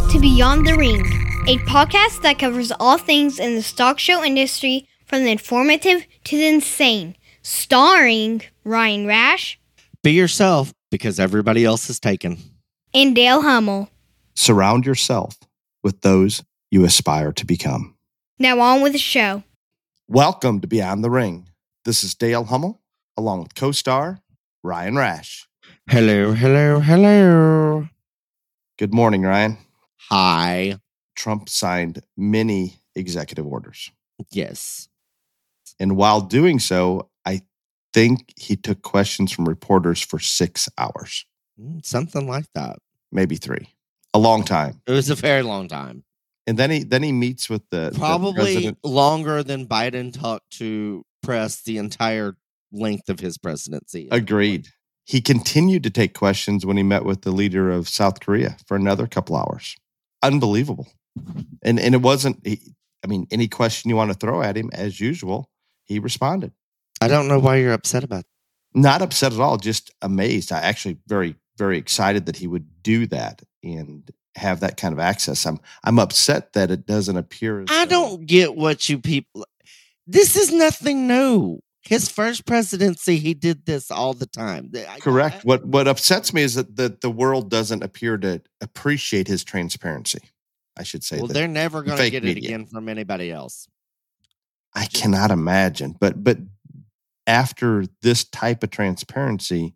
to Beyond the Ring, a podcast that covers all things in the stock show industry from the informative to the insane, starring Ryan Rash. Be yourself because everybody else is taken. And Dale Hummel. Surround yourself with those you aspire to become. Now on with the show. Welcome to Beyond the Ring. This is Dale Hummel, along with co-star Ryan Rash. Hello, hello, hello. Good morning, Ryan. Hi. Trump signed many executive orders. Yes. And while doing so, I think he took questions from reporters for 6 hours. Something like that. Maybe 3. A long time. It was a very long time. And then he meets with the Probably president. longer than Biden talked to press the entire length of his presidency. Agreed. He continued to take questions when he met with the leader of South Korea for another couple hours. Unbelievable. And it wasn't, any question you want to throw at him, as usual, he responded. I don't know why you're upset about that. Not upset at all, just amazed. I actually very, very excited that he would do that and have that kind of access. I'm upset that it doesn't appear. I don't get what you people. This is nothing new. His first presidency, he did this all the time. Correct. What upsets me is that the world doesn't appear to appreciate his transparency. I should say. Well, they're never going to get media. it again from anybody else. I cannot imagine. But after this type of transparency,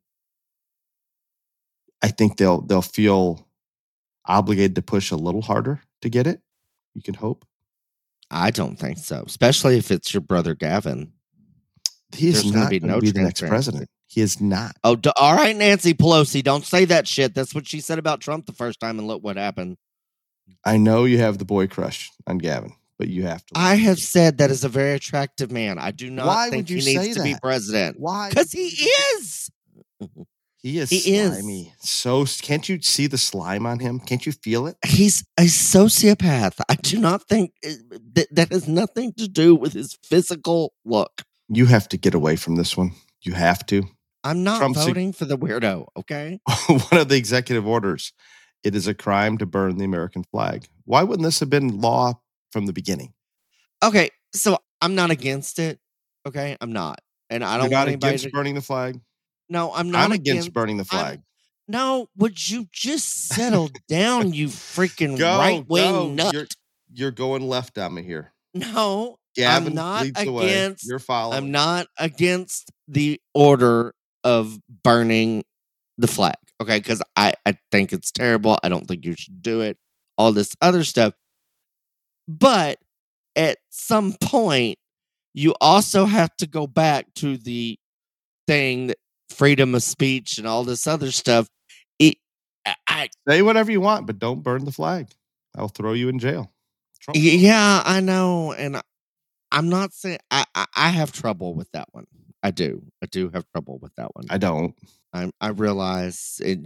I think they'll feel obligated to push a little harder to get it. You can hope. I don't think so, especially if it's your brother Gavin. He is not going to be the next president. He is not. Oh, all right, Nancy Pelosi, don't say that shit. That's what she said about Trump the first time, and look what happened. I know you have the boy crush on Gavin, but you have to. I have said that is a very attractive man. I do not think he needs to be president. Why? Because he is. He is slimy. So can't you see the slime on him? Can't you feel it? He's a sociopath. I do not think that has nothing to do with his physical look. You have to get away from this one. You have to. I'm not voting for the weirdo, okay? One of the executive orders, it is a crime to burn the American flag. Why wouldn't this have been law from the beginning? Okay, so I'm not against it, okay? I'm not. And I don't You're want not anybody against burning the flag? No, I'm not I'm against burning the flag. No, would you just settle down, you freaking right-wing nut? You're going left on me here. No, Gavin I'm not leads the way. You're following. I'm not against the order of burning the flag, okay? Because I think it's terrible. I don't think you should do it. All this other stuff. But at some point, you also have to go back to the thing that freedom of speech and all this other stuff. Say whatever you want, but don't burn the flag. I'll throw you in jail. Trump. Yeah, I know. And I'm not saying I have trouble with that one. I do have trouble with that one. I don't. I realize it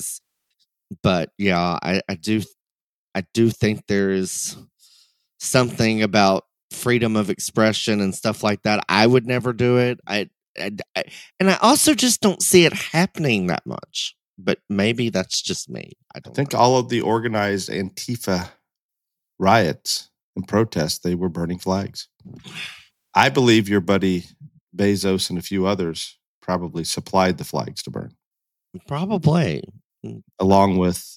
but yeah, I do think there is something about freedom of expression and stuff like that. I would never do it. And I also just don't see it happening that much. But maybe that's just me. I think all of the organized Antifa riots and protests, they were burning flags. I believe your buddy Bezos and a few others probably supplied the flags to burn. Probably. Along with,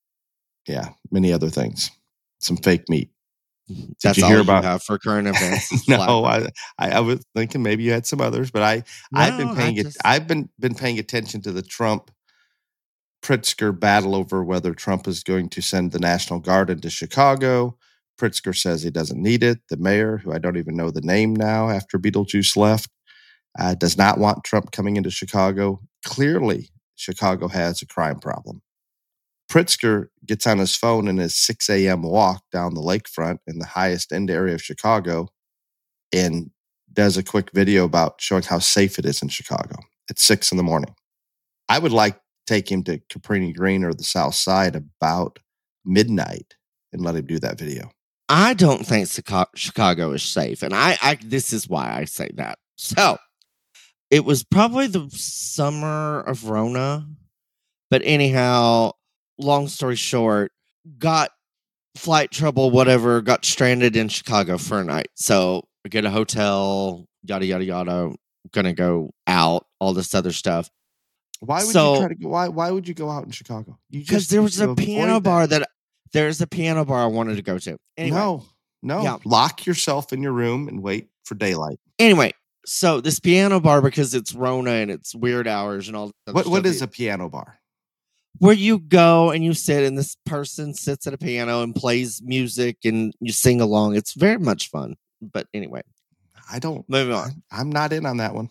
many other things. Some fake meat. That's all you have for current events. No, I was thinking maybe you had some others, but I've been paying attention to the Trump Pritzker battle over whether Trump is going to send the National Guard into Chicago. Pritzker says he doesn't need it. The mayor, who I don't even know the name now after Beetlejuice left, does not want Trump coming into Chicago. Clearly, Chicago has a crime problem. Pritzker gets on his phone in his 6 a.m. walk down the lakefront in the highest end area of Chicago and does a quick video about showing how safe it is in Chicago at 6 in the morning. I would like to take him to Cabrini Green or the South Side about midnight and let him do that video. I don't think Chicago is safe. And this is why I say that. So it was probably the summer of Rona. But anyhow, long story short, got flight trouble, whatever, got stranded in Chicago for a night. So we get a hotel, yada, yada, yada. Gonna go out, all this other stuff. Why would you try to go? Why would you go out in Chicago? Because there was a piano bar there's a piano bar I wanted to go to. Anyway, no. Yeah. Lock yourself in your room and wait for daylight. Anyway, so this piano bar, because it's Rona and it's weird hours and all that. What is a piano bar? Where you go and you sit and this person sits at a piano and plays music and you sing along. It's very much fun. But anyway, moving on. I'm not in on that one.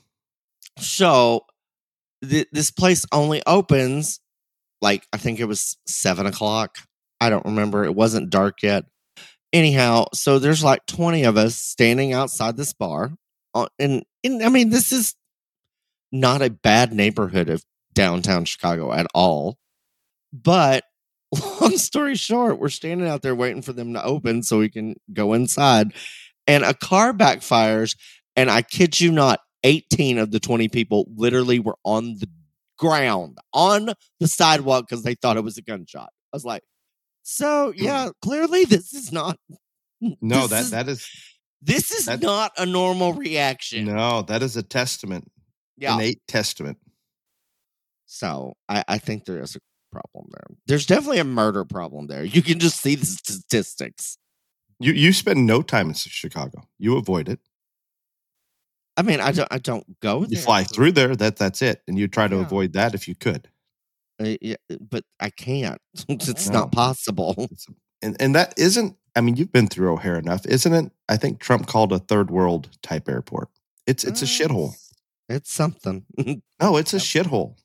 So this place only opens I think it was 7:00. I don't remember. It wasn't dark yet. Anyhow, so there's 20 of us standing outside this bar. And I mean, this is not a bad neighborhood of downtown Chicago at all. But long story short, we're standing out there waiting for them to open so we can go inside. And a car backfires. And I kid you not, 18 of the 20 people literally were on the ground, on the sidewalk, because they thought it was a gunshot. I was like, so yeah, clearly this is not. No, this is not a normal reaction. No, that is a testament. Yeah. Innate testament. So I think there is a problem there. There's definitely a murder problem there. You can just see the statistics. You spend no time in Chicago. You avoid it. I mean, I don't go there. You fly through there. That's it. And you try to avoid that if you could. Yeah, but I can't. It's not possible. And that isn't. I mean, you've been through O'Hare enough, isn't it? I think Trump called a third world type airport. It's a shithole. It's something. No, it's a shithole.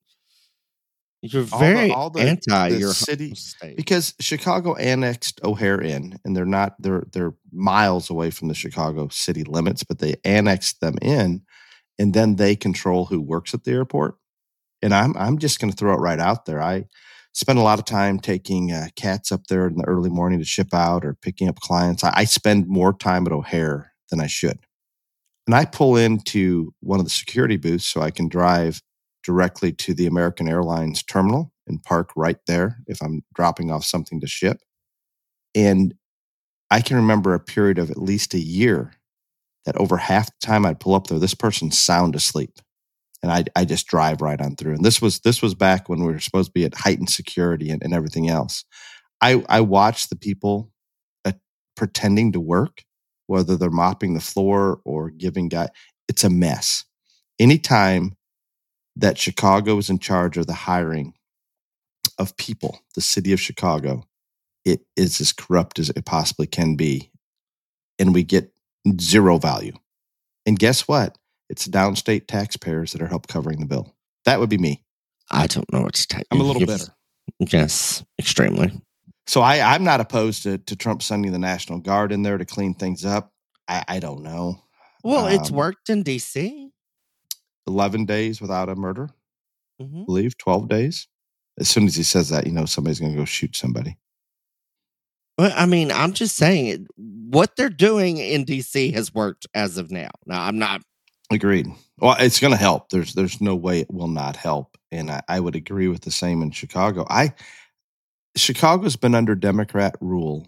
You're very anti your city state. Because Chicago annexed O'Hare in, and they're miles away from the Chicago city limits, but they annexed them in, and then they control who works at the airport. And I'm just going to throw it right out there. I spend a lot of time taking cats up there in the early morning to ship out or picking up clients. I spend more time at O'Hare than I should. And I pull into one of the security booths so I can drive directly to the American Airlines terminal and park right there if I'm dropping off something to ship. And I can remember a period of at least a year that over half the time I'd pull up there, this person's sound asleep. And I just drive right on through. And this was back when we were supposed to be at heightened security and everything else. I watched the people pretending to work, whether they're mopping the floor or giving it's a mess. Anytime that Chicago is in charge of the hiring of people, the city of Chicago, it is as corrupt as it possibly can be. And we get zero value. And guess what? It's downstate taxpayers that are help covering the bill. That would be me. I don't know what to take. I'm a little bitter. Yes, extremely. So I'm not opposed to Trump sending the National Guard in there to clean things up. I don't know. Well, it's worked in D.C. 11 days without a murder, I believe, 12 days. As soon as he says that, somebody's going to go shoot somebody. Well, I mean, I'm just saying what they're doing in D.C. has worked as of now. Now, I'm not. Agreed. Well, it's going to help. There's no way it will not help. And I would agree with the same in Chicago. Chicago's been under Democrat rule,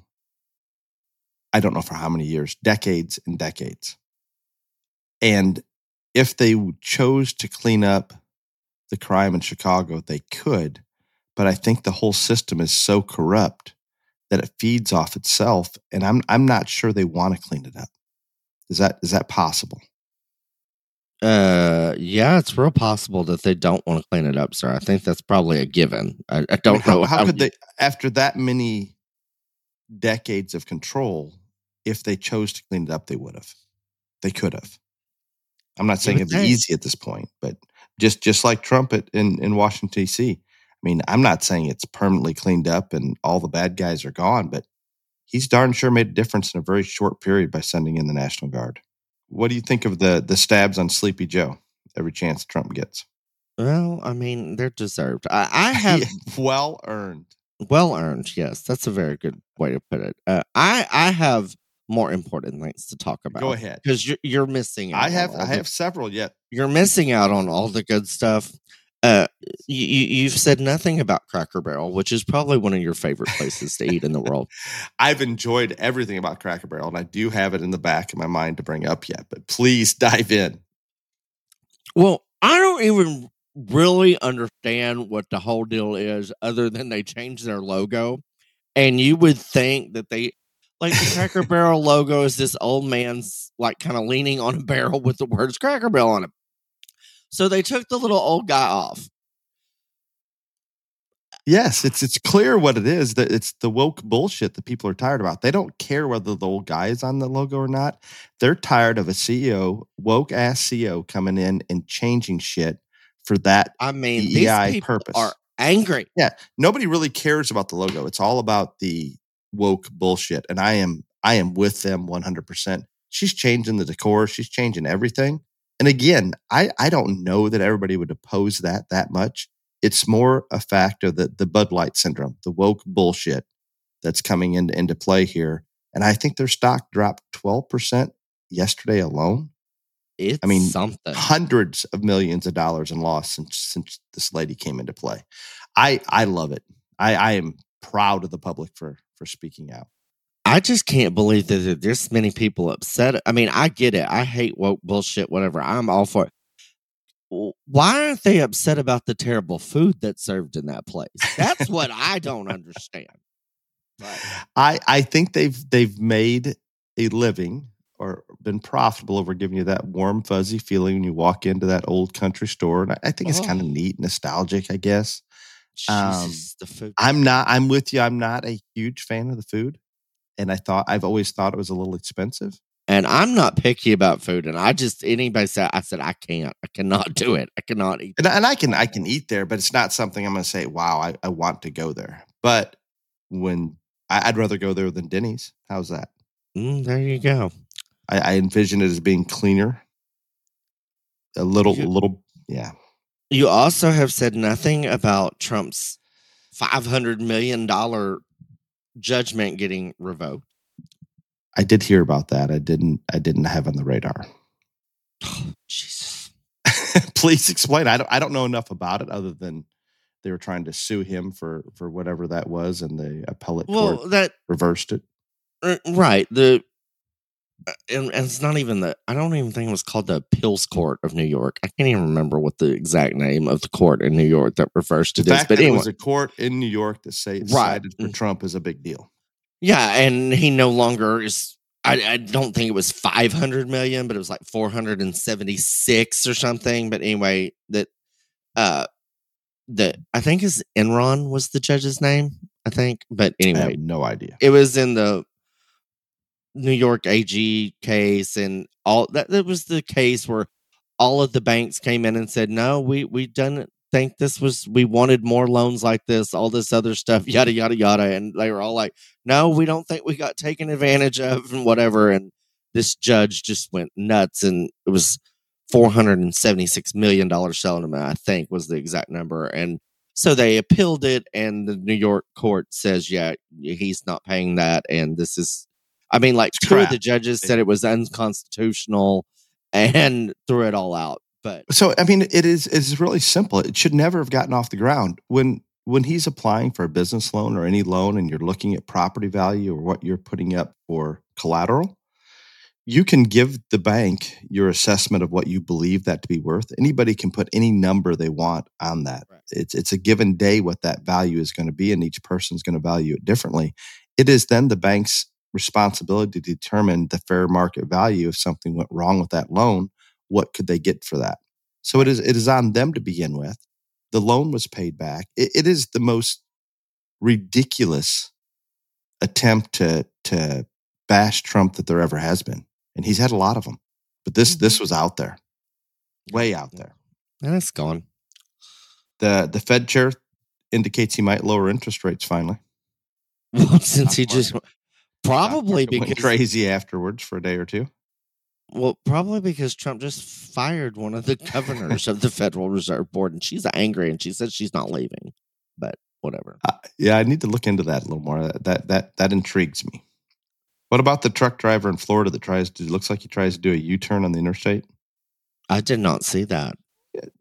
I don't know for how many years, decades and decades. And if they chose to clean up the crime in Chicago, they could. But I think the whole system is so corrupt that it feeds off itself. And I'm not sure they want to clean it up. Is that possible? Yeah, it's real possible that they don't want to clean it up, sir. I think that's probably a given. I don't know. How could they, after that many decades of control, if they chose to clean it up, they would have. They could have. I'm not saying it'd be easy at this point, but just like Trump in Washington, D.C. I mean, I'm not saying it's permanently cleaned up and all the bad guys are gone, but he's darn sure made a difference in a very short period by sending in the National Guard. What do you think of the stabs on Sleepy Joe every chance Trump gets? Well, I mean, they're deserved. I have well earned. Well earned, yes. That's a very good way to put it. I have more important things to talk about. Go ahead, because you're missing out. I have several yet. You're missing out on all the good stuff. You've said nothing about Cracker Barrel, which is probably one of your favorite places to eat in the world. I've enjoyed everything about Cracker Barrel, and I do have it in the back of my mind to bring up yet, but please dive in. Well, I don't even really understand what the whole deal is other than they changed their logo. And you would think that the Cracker Barrel logo is this old man's kind of leaning on a barrel with the words Cracker Barrel on it. So they took the little old guy off. Yes, it's clear what it is. That it's the woke bullshit that people are tired about. They don't care whether the old guy is on the logo or not. They're tired of a CEO, woke ass CEO, coming in and changing shit for that. these people purpose. Are angry. Yeah, nobody really cares about the logo. It's all about the woke bullshit, and I am with them 100%. She's changing the decor. She's changing everything. And again, I don't know that everybody would oppose that much. It's more a fact of the Bud Light syndrome, the woke bullshit that's coming into play here. And I think their stock dropped 12% yesterday alone. Something. Hundreds of millions of dollars in loss since this lady came into play. I love it. I am proud of the public for speaking out. I just can't believe that there's this many people upset. I get it. I hate woke bullshit, whatever. I'm all for it. Why aren't they upset about the terrible food that's served in that place? That's what I don't understand. But I think they've made a living or been profitable over giving you that warm, fuzzy feeling when you walk into that old country store. And I think it's kind of neat, nostalgic, I guess. Jesus, the food. I'm with you. I'm not a huge fan of the food. And I've always thought it was a little expensive. And I'm not picky about food. And anybody said, I cannot do it. I cannot eat. And I can eat there, but it's not something I'm going to say, wow, I want to go there. But I'd rather go there than Denny's. How's that? There you go. I envision it as being cleaner. A little, yeah. You also have said nothing about Trump's $500 million judgment getting revoked. I did hear about that. I didn't have on the radar. Oh, Jesus. Please explain. I don't know enough about it other than they were trying to sue him for whatever that was, and the appellate court reversed it. Right. And it's not even I don't even think it was called the Appeals Court of New York. I can't even remember what the exact name of the court in New York that reversed it is. But anyway, it was a court in New York that sided for Trump is a big deal. Yeah, and he no longer is. I don't think it was 500 million, but it was like 476 or something. But anyway, I think is Enron was the judge's name. I think, but anyway, I have no idea. It was in the New York AG case, and all that. That was the case where all of the banks came in and said, "No, we didn't think we wanted more loans like this, all this other stuff, yada yada yada." And they were all like, "No, we don't think we got taken advantage of," and whatever. And this judge just went nuts, and it was $476 million settlement, I think, was the exact number. And so they appealed it, and the New York court says, "Yeah, he's not paying that," and this is. Two of the judges said it was unconstitutional and threw it all out. But so, it's really simple. It should never have gotten off the ground. When he's applying for a business loan or any loan and you're looking at property value or what you're putting up for collateral, you can give the bank your assessment of what you believe that to be worth. Anybody can put any number they want on that. Right. It's a given day what that value is going to be, and each person's going to value it differently. It is then the bank's responsibility to determine the fair market value. If something went wrong with that loan, what could they get for that? So it is on them to begin with. The loan was paid back. It is the most ridiculous attempt to bash Trump that there ever has been, and he's had a lot of them. But this was out there, way out there. And it's gone. The Fed chair indicates he might lower interest rates finally. Well, since he just. Probably because went crazy afterwards for a day or two. Well, probably because Trump just fired one of the governors of the Federal Reserve Board, and she's angry, and she says she's not leaving. But whatever. Yeah, I need to look into that a little more. That intrigues me. What about the truck driver in Florida that looks like he tries to do a U-turn on the interstate? I did not see that.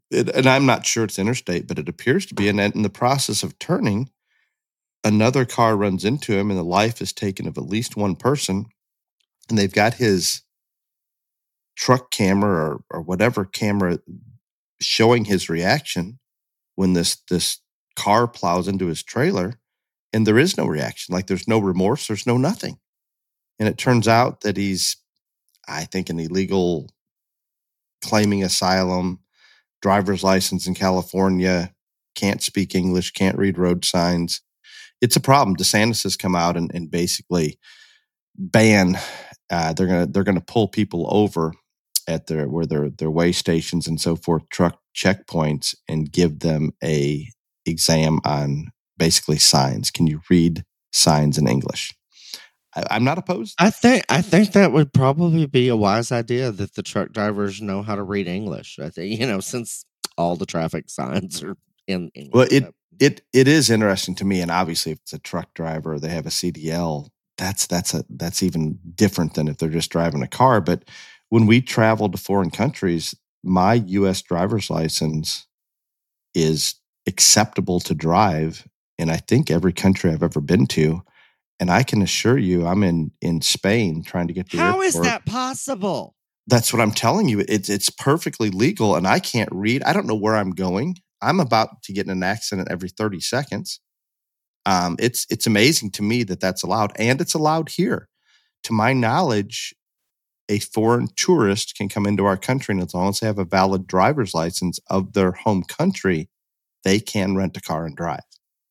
and I'm not sure it's interstate, but it appears to be. And in the process of turning, another car runs into him, and the life is taken of at least one person. And they've got his truck camera or whatever camera showing his reaction when this car plows into his trailer, and there is no reaction. Like, there's no remorse, there's no nothing. And it turns out that he's, I think, an illegal claiming asylum, driver's license in California, can't speak English, can't read road signs. It's a problem. DeSantis has come out and basically ban. They're gonna pull people over at their weigh stations and so forth, truck checkpoints, and give them a exam on basically signs. Can you read signs in English? I'm not opposed. I think that would probably be a wise idea, that the truck drivers know how to read English. I think, since all the traffic signs are in English. Well, it is interesting to me, and obviously, if it's a truck driver, they have a CDL. That's even different than if they're just driving a car. But when we travel to foreign countries, my U.S. driver's license is acceptable to drive in, I think, every country I've ever been to. And I can assure you, I'm in Spain trying to get to the airport. How is that possible? That's what I'm telling you. It's perfectly legal, and I can't read. I don't know where I'm going. I'm about to get in an accident every 30 seconds. It's amazing to me that that's allowed, and it's allowed here. To my knowledge, a foreign tourist can come into our country, and as long as they have a valid driver's license of their home country, they can rent a car and drive.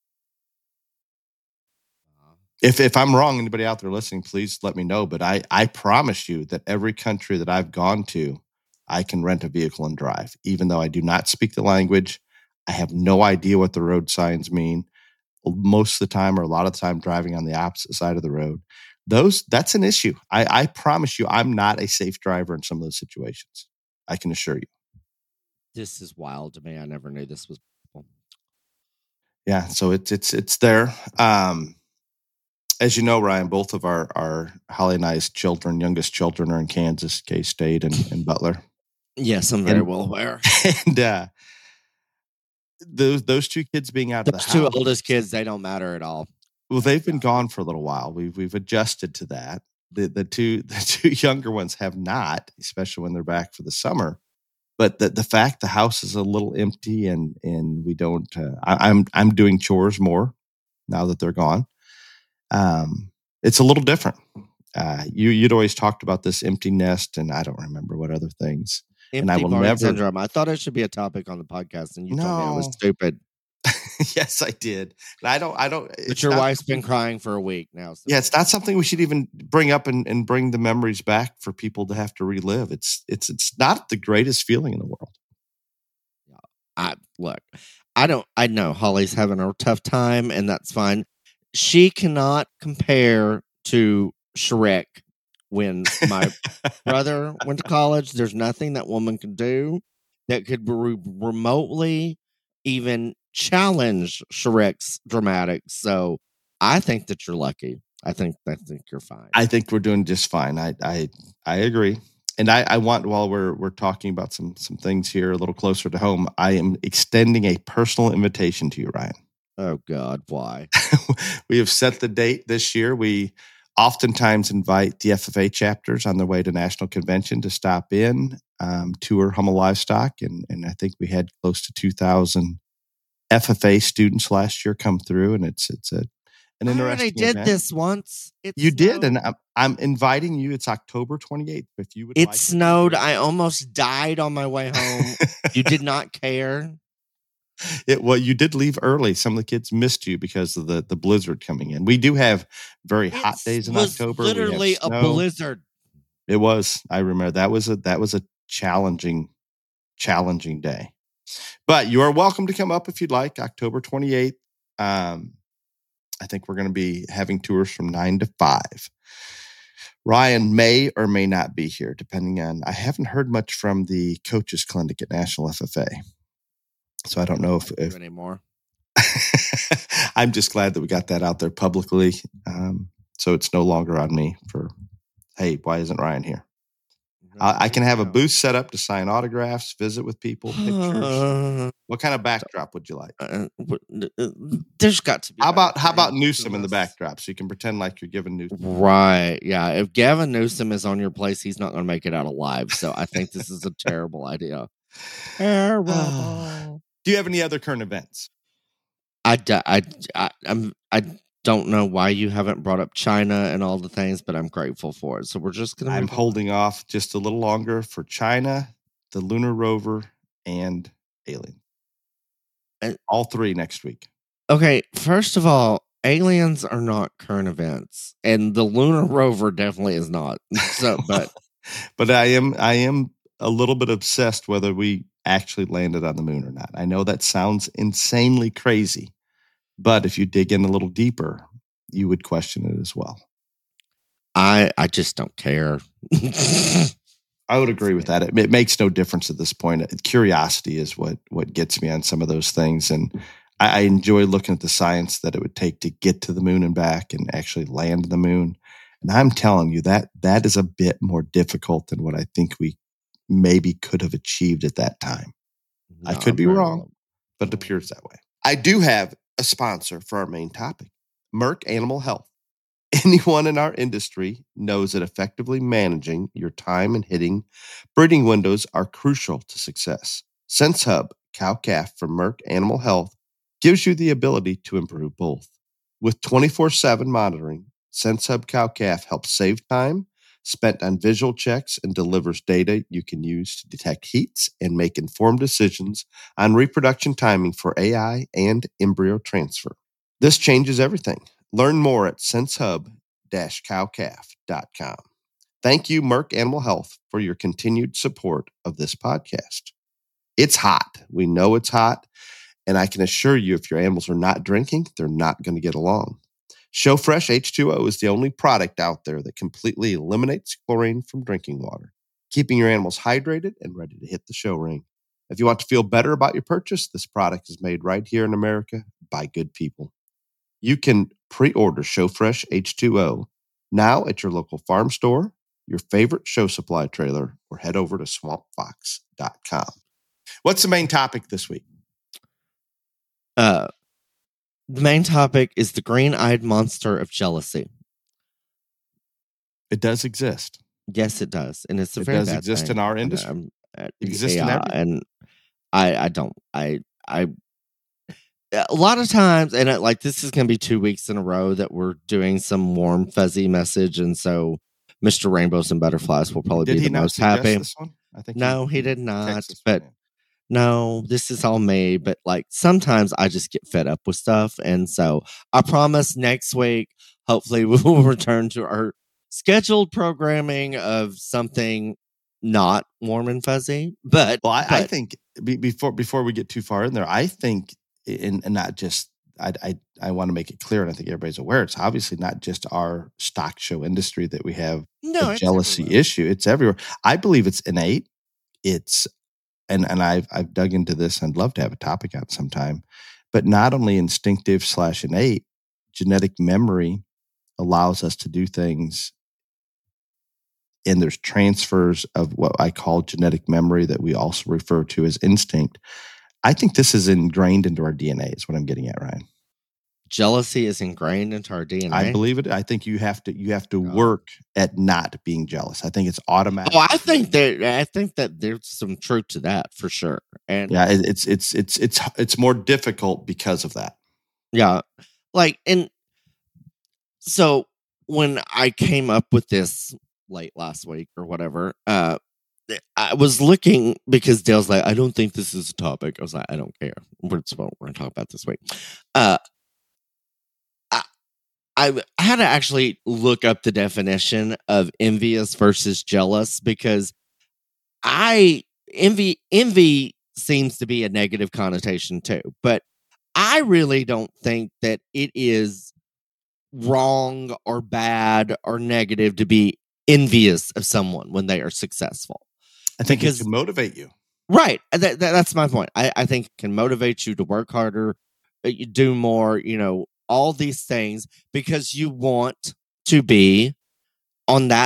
If I'm wrong, anybody out there listening, please let me know. But I promise you that every country that I've gone to, I can rent a vehicle and drive, even though I do not speak the language. I have no idea what the road signs mean. Most of the time, or a lot of the time, driving on the opposite side of the road. That's an issue. I promise you, I'm not a safe driver in some of those situations. I can assure you. This is wild to me. I never knew this was possible. Yeah, so it's there. As you know, Ryan, both of our Holly and I's youngest children, are in Kansas, K-State, and Butler. Yes, I'm very well aware. And those two kids being out of the house. Those two oldest kids, they don't matter at all. Well, they've been gone for a little while. We've adjusted to that. The two younger ones have not, especially when they're back for the summer. But the fact the house is a little empty and we don't. I'm doing chores more now that they're gone. It's a little different. You'd always talked about this empty nest, and I don't remember what other things. Empty and I will barn never. syndrome. I thought it should be a topic on the podcast, and you told me I was stupid. Yes, I did. I don't. But your wife's been crying for a week now. So. Yeah, it's not something we should even bring up and bring the memories back for people to have to relive. It's not the greatest feeling in the world. I know Holly's having a tough time, and that's fine. She cannot compare to Shrek. When my brother went to college, there's nothing that woman could do that could remotely even challenge Shrek's dramatics. So I think that you're lucky. I think you're fine. I think we're doing just fine. I agree. And I want, while we're talking about some things here a little closer to home, I am extending a personal invitation to you, Ryan. Oh God, why? We have set the date this year. We oftentimes invite the FFA chapters on their way to National Convention to stop in, tour Hummel Livestock, and I think we had close to 2,000 FFA students last year come through, and it's an interesting. I already did event. This once. You did, and I'm inviting you. It's October 28th. If you would, it snowed. I almost died on my way home. You did not care. Well, you did leave early. Some of the kids missed you because of the blizzard coming in. We do have very hot days in October. Literally a blizzard. It was. I remember that was a challenging day. But you are welcome to come up if you'd like. October 28th. I think we're going to be having tours from 9 to 5. Ryan may or may not be here, depending on. I haven't heard much from the coaches clinic at National FFA. So I don't know if anymore. I'm just glad that we got that out there publicly. So it's no longer on me for, hey, why isn't Ryan here? I can have a booth set up to sign autographs, visit with people, pictures. What kind of backdrop would you like? There's got to be. How about Newsom in the backdrop, so you can pretend like you're giving Newsom? Right. Yeah. If Gavin Newsom is on your place, he's not going to make it out alive. So I think this is a terrible idea. Terrible. Do you have any other current events? I don't know why you haven't brought up China and all the things, but I'm grateful for it. So we're just going to. I'm holding off just a little longer for China, the lunar rover, and Alien. All three next week. Okay. First of all, aliens are not current events, and the lunar rover definitely is not. So, but I am a little bit obsessed whether we actually landed on the moon or not. I know that sounds insanely crazy. But if you dig in a little deeper, you would question it as well. I just don't care. I would agree with that. It makes no difference at this point. Curiosity is what gets me on some of those things. And I enjoy looking at the science that it would take to get to the moon and back and actually land the moon. And I'm telling you that is a bit more difficult than what I think we maybe could have achieved at that time. I could be wrong, but it appears that way. I do have a sponsor for our main topic, Merck Animal Health. Anyone in our industry knows that effectively managing your time and hitting breeding windows are crucial to success. SenseHub Cow-Calf from Merck Animal Health gives you the ability to improve both. With 24/7 monitoring, SenseHub Cow-Calf helps save time spent on visual checks and delivers data you can use to detect heats and make informed decisions on reproduction timing for AI and embryo transfer. This changes everything. Learn more at sensehub-cowcalf.com. Thank you, Merck Animal Health, for your continued support of this podcast. It's hot. We know it's hot. And I can assure you, if your animals are not drinking, they're not going to get along. ShowFresh H2O is the only product out there that completely eliminates chlorine from drinking water, keeping your animals hydrated and ready to hit the show ring. If you want to feel better about your purchase, this product is made right here in America by good people. You can pre-order ShowFresh H2O now at your local farm store, your favorite show supply trailer, or head over to swampfox.com. What's the main topic this week? The main topic is the green-eyed monster of jealousy. It does exist. Yes, it does, and it's a it very does bad exist thing. in our industry. It exists in every. And I don't. A lot of times, and like this is going to be 2 weeks in a row that we're doing some warm fuzzy message, and so Mr. Rainbows and Butterflies will probably be the most happy. This one? I think no, he did not. But no, this is all me. But like sometimes I just get fed up with stuff, and so I promise next week, hopefully, we will return to our scheduled programming of something not warm and fuzzy. But I think before we get too far in there, I think. And not just, I want to make it clear, and I think everybody's aware, it's obviously not just our stock show industry that we have a jealousy issue. It's everywhere. I believe it's innate. It's, and I've dug into this, and I'd love to have a topic on sometime, but not only instinctive / innate, genetic memory allows us to do things, and there's transfers of what I call genetic memory that we also refer to as instinct. I think this is ingrained into our DNA is what I'm getting at, Ryan. Jealousy is ingrained into our DNA. I believe it. I think you have to work at not being jealous. I think it's automatic. Oh, I think that there's some truth to that for sure. And yeah, it's more difficult because of that. Yeah. Like, and so when I came up with this late last week or whatever, I was looking because Dale's like, I don't think this is a topic. I was like, I don't care. We're going to talk about this week. I had to actually look up the definition of envious versus jealous because envy seems to be a negative connotation too. But I really don't think that it is wrong or bad or negative to be envious of someone when they are successful. I think it can motivate you. Right. That's my point. I think it can motivate you to work harder, you do more, all these things because you want to be on that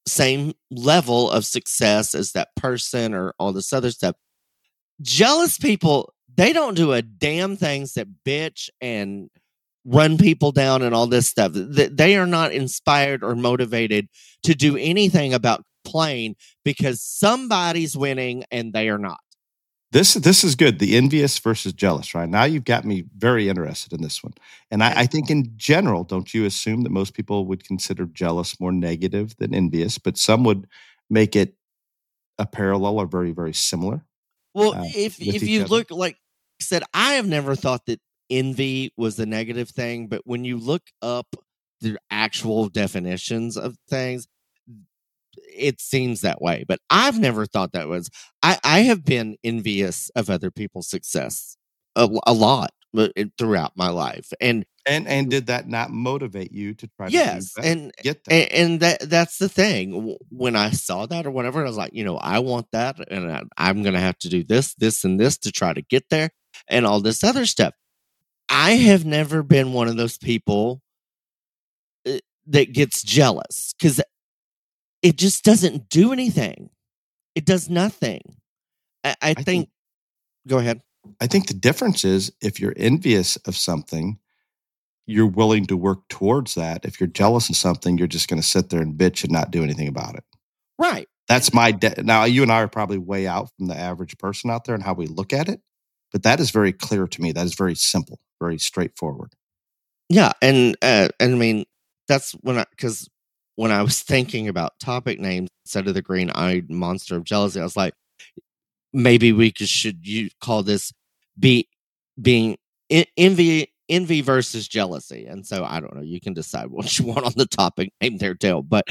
same level of success as that person or all this other stuff. Jealous people, they don't do a damn thing except bitch and run people down and all this stuff. They are not inspired or motivated to do anything about playing because somebody's winning and they are not. This is good. The envious versus jealous, right? Now you've got me very interested in this one. And I think in general, don't you assume that most people would consider jealous more negative than envious, but some would make it a parallel or very, very similar? Well, if you look, like I said, I have never thought that envy was the negative thing, but when you look up the actual definitions of things, it seems that way. But I've never thought that was. I have been envious of other people's success a lot throughout my life, and did that not motivate you to try? Yes, to and get that? And that's the thing. When I saw that or whatever, I was like, I want that, and I'm going to have to do this, and this to try to get there, and all this other stuff. I have never been one of those people that gets jealous because it just doesn't do anything. It does nothing. I think. Go ahead. I think the difference is if you're envious of something, you're willing to work towards that. If you're jealous of something, you're just going to sit there and bitch and not do anything about it. Right. That's now you and I are probably way out from the average person out there and how we look at it, but that is very clear to me. That is very simple, very straightforward. Yeah. And I mean, that's because when I was thinking about topic names instead of the green-eyed monster of jealousy, I was like, maybe should you call this being envy versus jealousy. And so I don't know, you can decide what you want on the topic name there, Dale. But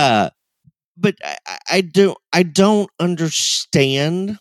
I don't understand.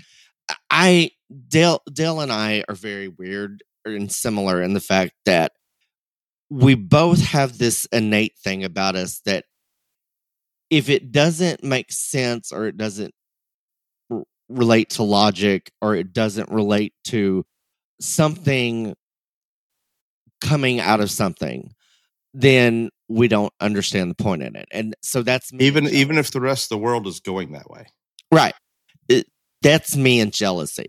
Dale and I are very weird and similar in the fact that we both have this innate thing about us that if it doesn't make sense or it doesn't relate to logic or it doesn't relate to something coming out of something, then we don't understand the point in it. And so that's me. Even if the rest of the world is going that way. Right. That's me and jealousy.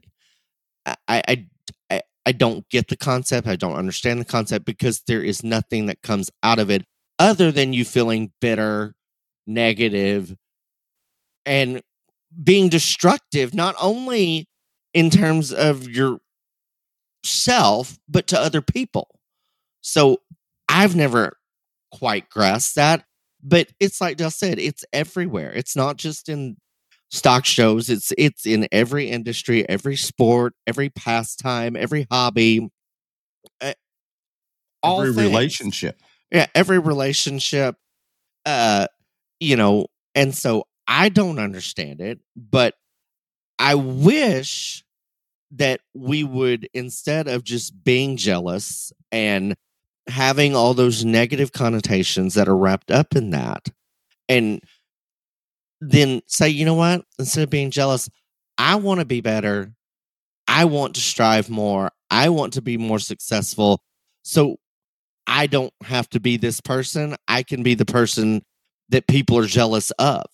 I don't get the concept. I don't understand the concept because there is nothing that comes out of it other than you feeling bitter, negative, and being destructive, not only in terms of yourself, but to other people. So I've never quite grasped that, but it's like Dale said, it's everywhere. It's not just in stock shows. It's in every industry, every sport, every pastime, every hobby, every relationship. Yeah, every relationship. And so I don't understand it, but I wish that we would, instead of just being jealous and having all those negative connotations that are wrapped up in that, and then say, you know what? Instead of being jealous, I want to be better. I want to strive more. I want to be more successful. So I don't have to be this person. I can be the person that people are jealous of.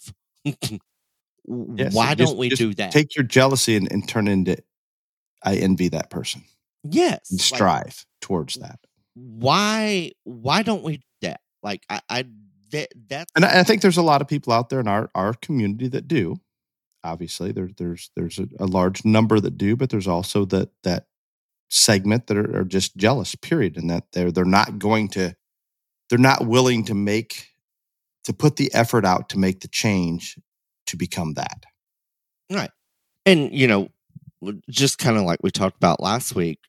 Why don't we do that? Take your jealousy and turn into, I envy that person. Yes. And strive towards that. Why don't we do that? Like, and I think there's a lot of people out there in our community that do. Obviously, there's a large number that do, but there's also that segment that are just jealous. Period, and that they're not willing to put the effort out to make the change to become that. Right, and just kind of like we talked about last week,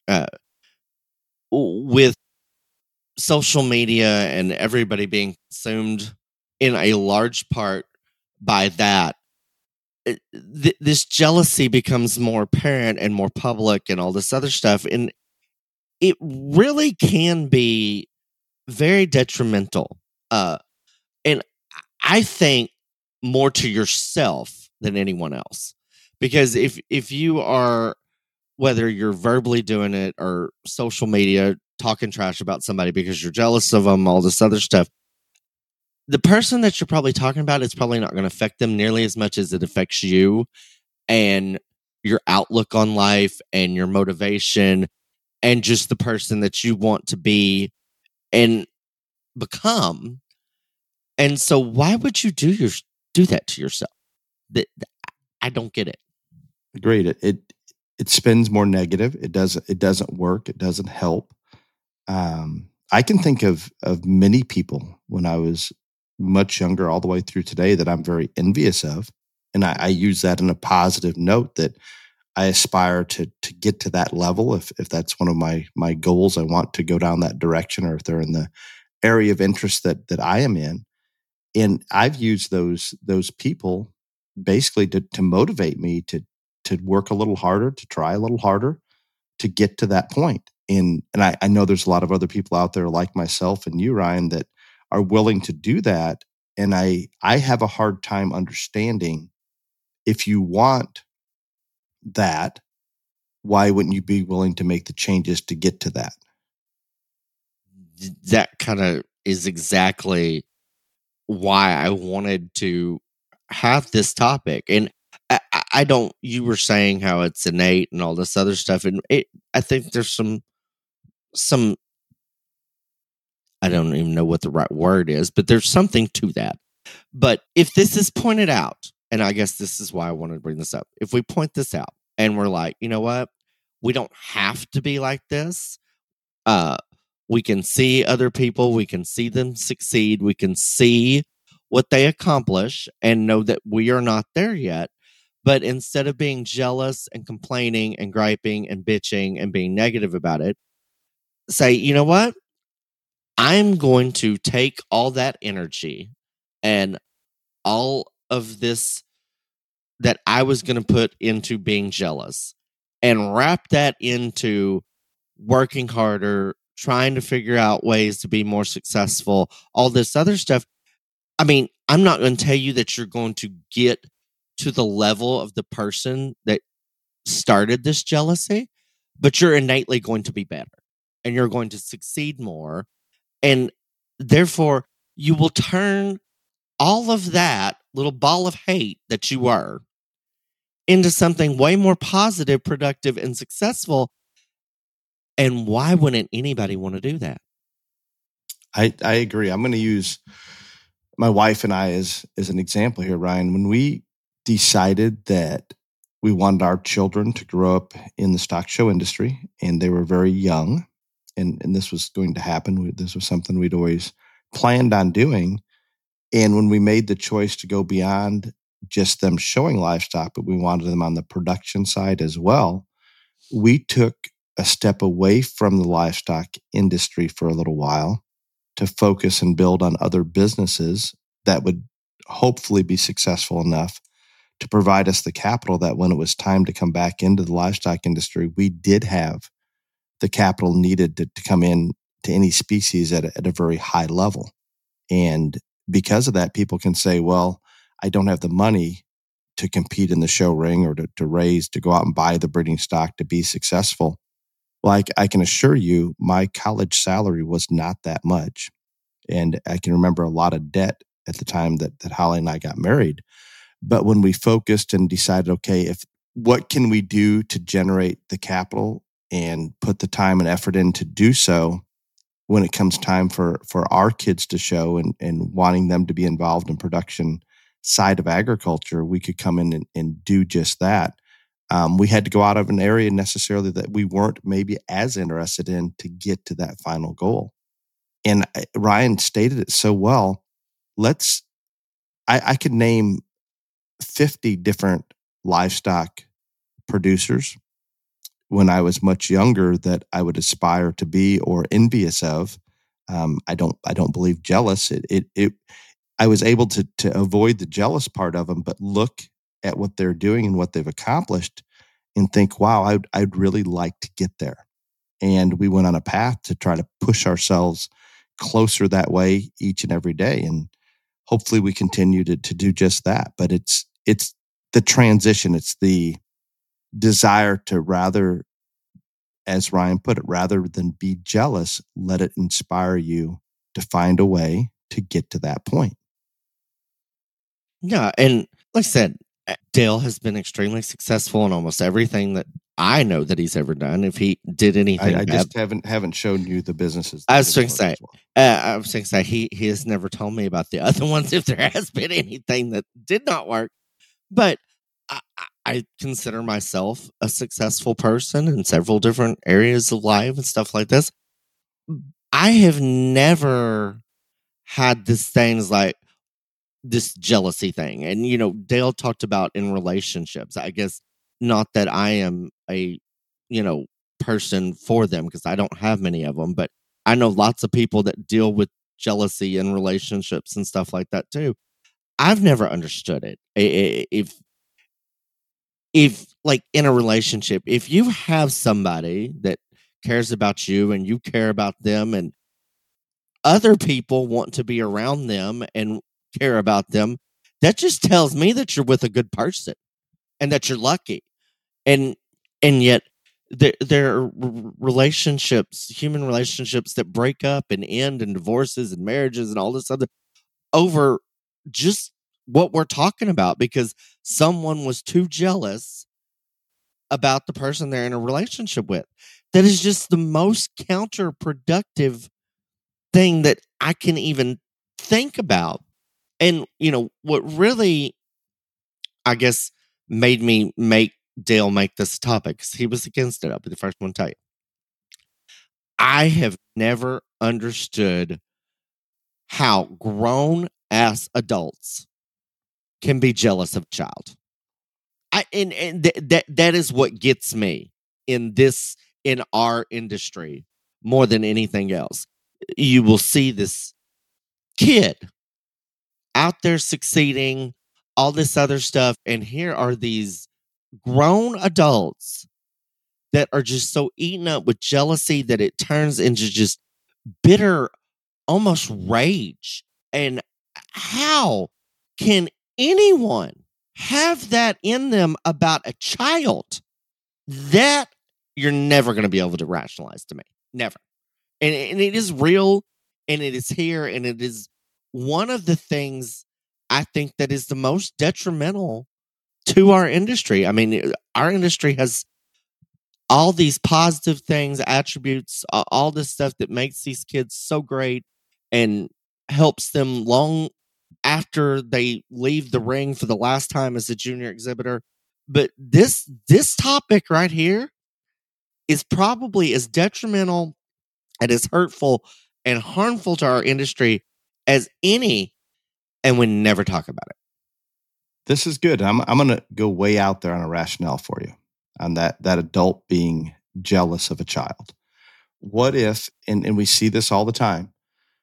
with social media and everybody being consumed in a large part by that, this jealousy becomes more apparent and more public and all this other stuff. And it really can be very detrimental. And I think more to yourself than anyone else. Because if you are, whether you're verbally doing it or social media, talking trash about somebody because you're jealous of them, all this other stuff, the person that you're probably talking about is probably not going to affect them nearly as much as it affects you and your outlook on life and your motivation and just the person that you want to be and become. And so why would you do that to yourself? I don't get it. Agreed. It spins more negative. It doesn't work. It doesn't help. I can think of many people when I was much younger all the way through today that I'm very envious of. And I use that in a positive note that I aspire to get to that level. If that's one of my goals, I want to go down that direction, or if they're in the area of interest that I am in. And I've used those people basically to motivate me to work a little harder, to try a little harder, to get to that point. And I know there's a lot of other people out there like myself and you, Ryan, that are willing to do that. And I have a hard time understanding, if you want that, why wouldn't you be willing to make the changes to get to that? That kind of is exactly why I wanted to have this topic. And I don't, you were saying how it's innate and all this other stuff. And I think there's some, I don't even know what the right word is, but there's something to that. But if this is pointed out, and I guess this is why I wanted to bring this up. If we point this out and we're like, you know what? We don't have to be like this. We can see other people. We can see them succeed. We can see what they accomplish and know that we are not there yet. But instead of being jealous and complaining and griping and bitching and being negative about it, say, you know what? I'm going to take all that energy and all of this that I was going to put into being jealous and wrap that into working harder, trying to figure out ways to be more successful, all this other stuff. I mean, I'm not going to tell you that you're going to get to the level of the person that started this jealousy, but you're innately going to be better and you're going to succeed more. And therefore, you will turn all of that little ball of hate that you were into something way more positive, productive, and successful. And why wouldn't anybody want to do that? I agree. I'm going to use my wife and I as an example here, Ryan. When we decided that we wanted our children to grow up in the stock show industry, and they were very young, and this was going to happen. This was something we'd always planned on doing. And when we made the choice to go beyond just them showing livestock, but we wanted them on the production side as well, we took a step away from the livestock industry for a little while to focus and build on other businesses that would hopefully be successful enough to provide us the capital that when it was time to come back into the livestock industry, we did have the capital needed to come in to any species at a very high level. And because of that, people can say, well, I don't have the money to compete in the show ring or to go out and buy the breeding stock to be successful. Well, I can assure you, my college salary was not that much. And I can remember a lot of debt at the time that Holly and I got married. But when we focused and decided, okay, what can we do to generate the capital and put the time and effort in to do so when it comes time for our kids to show and wanting them to be involved in production side of agriculture, we could come in and do just that. We had to go out of an area necessarily that we weren't maybe as interested in to get to that final goal. And Ryan stated it so well. I could name 50 different livestock producers when I was much younger that I would aspire to be or envious of. I don't believe jealous. I was able to avoid the jealous part of them, but look at what they're doing and what they've accomplished and think, wow, I'd really like to get there. And we went on a path to try to push ourselves closer that way each and every day. And hopefully we continue to do just that. But it's the transition. It's the desire to rather, as Ryan put it, rather than be jealous, let it inspire you to find a way to get to that point. Yeah, and like I said, Dale has been extremely successful in almost everything that I know that he's ever done. If he did anything, I just haven't shown you the businesses. I was going to say, he has never told me about the other ones. If there has been anything that did not work, but I consider myself a successful person in several different areas of life and stuff like this. I have never had this things like this jealousy thing. And, Dale talked about in relationships, I guess not that I am a, person for them because I don't have many of them, but I know lots of people that deal with jealousy in relationships and stuff like that too. I've never understood it. If like in a relationship, if you have somebody that cares about you and you care about them and other people want to be around them and care about them, that just tells me that you're with a good person and that you're lucky. And yet there are relationships, human relationships that break up and end and divorces and marriages and all this other over just what we're talking about because someone was too jealous about the person they're in a relationship with. That is just the most counterproductive thing that I can even think about. And, what really, I guess, made me make Dale make this topic, because he was against it. I'll be the first one to tell you. I have never understood how grown-ass adults can be jealous of a child. That is what gets me in our industry more than anything else. You will see this kid out there succeeding, all this other stuff, and here are these grown adults that are just so eaten up with jealousy that it turns into just bitter, almost rage. And how can anyone have that in them about a child? That you're never going to be able to rationalize to me. Never. And it is real, and it is here, and it is one of the things I think that is the most detrimental to our industry. I mean, our industry has all these positive things, attributes, all this stuff that makes these kids so great and helps them long after they leave the ring for the last time as a junior exhibitor. But this topic right here is probably as detrimental and as hurtful and harmful to our industry as any, and we never talk about it. This is good. I'm going to go way out there on a rationale for you on that adult being jealous of a child. What if, and we see this all the time,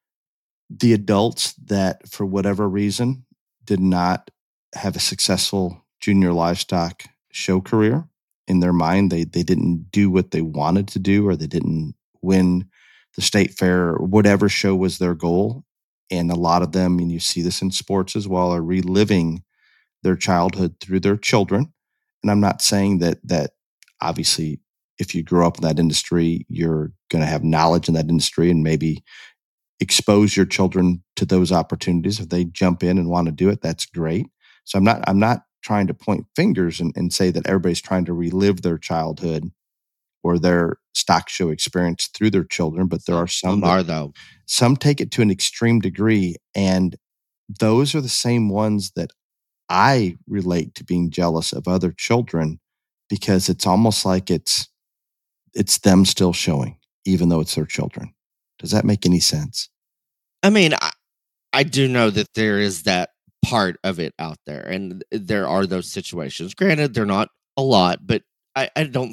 the adults that for whatever reason did not have a successful junior livestock show career in their mind, they didn't do what they wanted to do, or they didn't win the state fair, or whatever show was their goal. And a lot of them, and you see this in sports as well, are reliving their childhood through their children. And I'm not saying that obviously if you grow up in that industry, you're going to have knowledge in that industry and maybe expose your children to those opportunities. If they jump in and want to do it, that's great. So I'm not trying to point fingers and say that everybody's trying to relive their childhood or their stock show experience through their children, but there are some though. Some take it to an extreme degree, and those are the same ones that I relate to being jealous of other children, because it's almost like it's them still showing, even though it's their children. Does that make any sense? I mean, I do know that there is that part of it out there, and there are those situations. Granted, they're not a lot, but I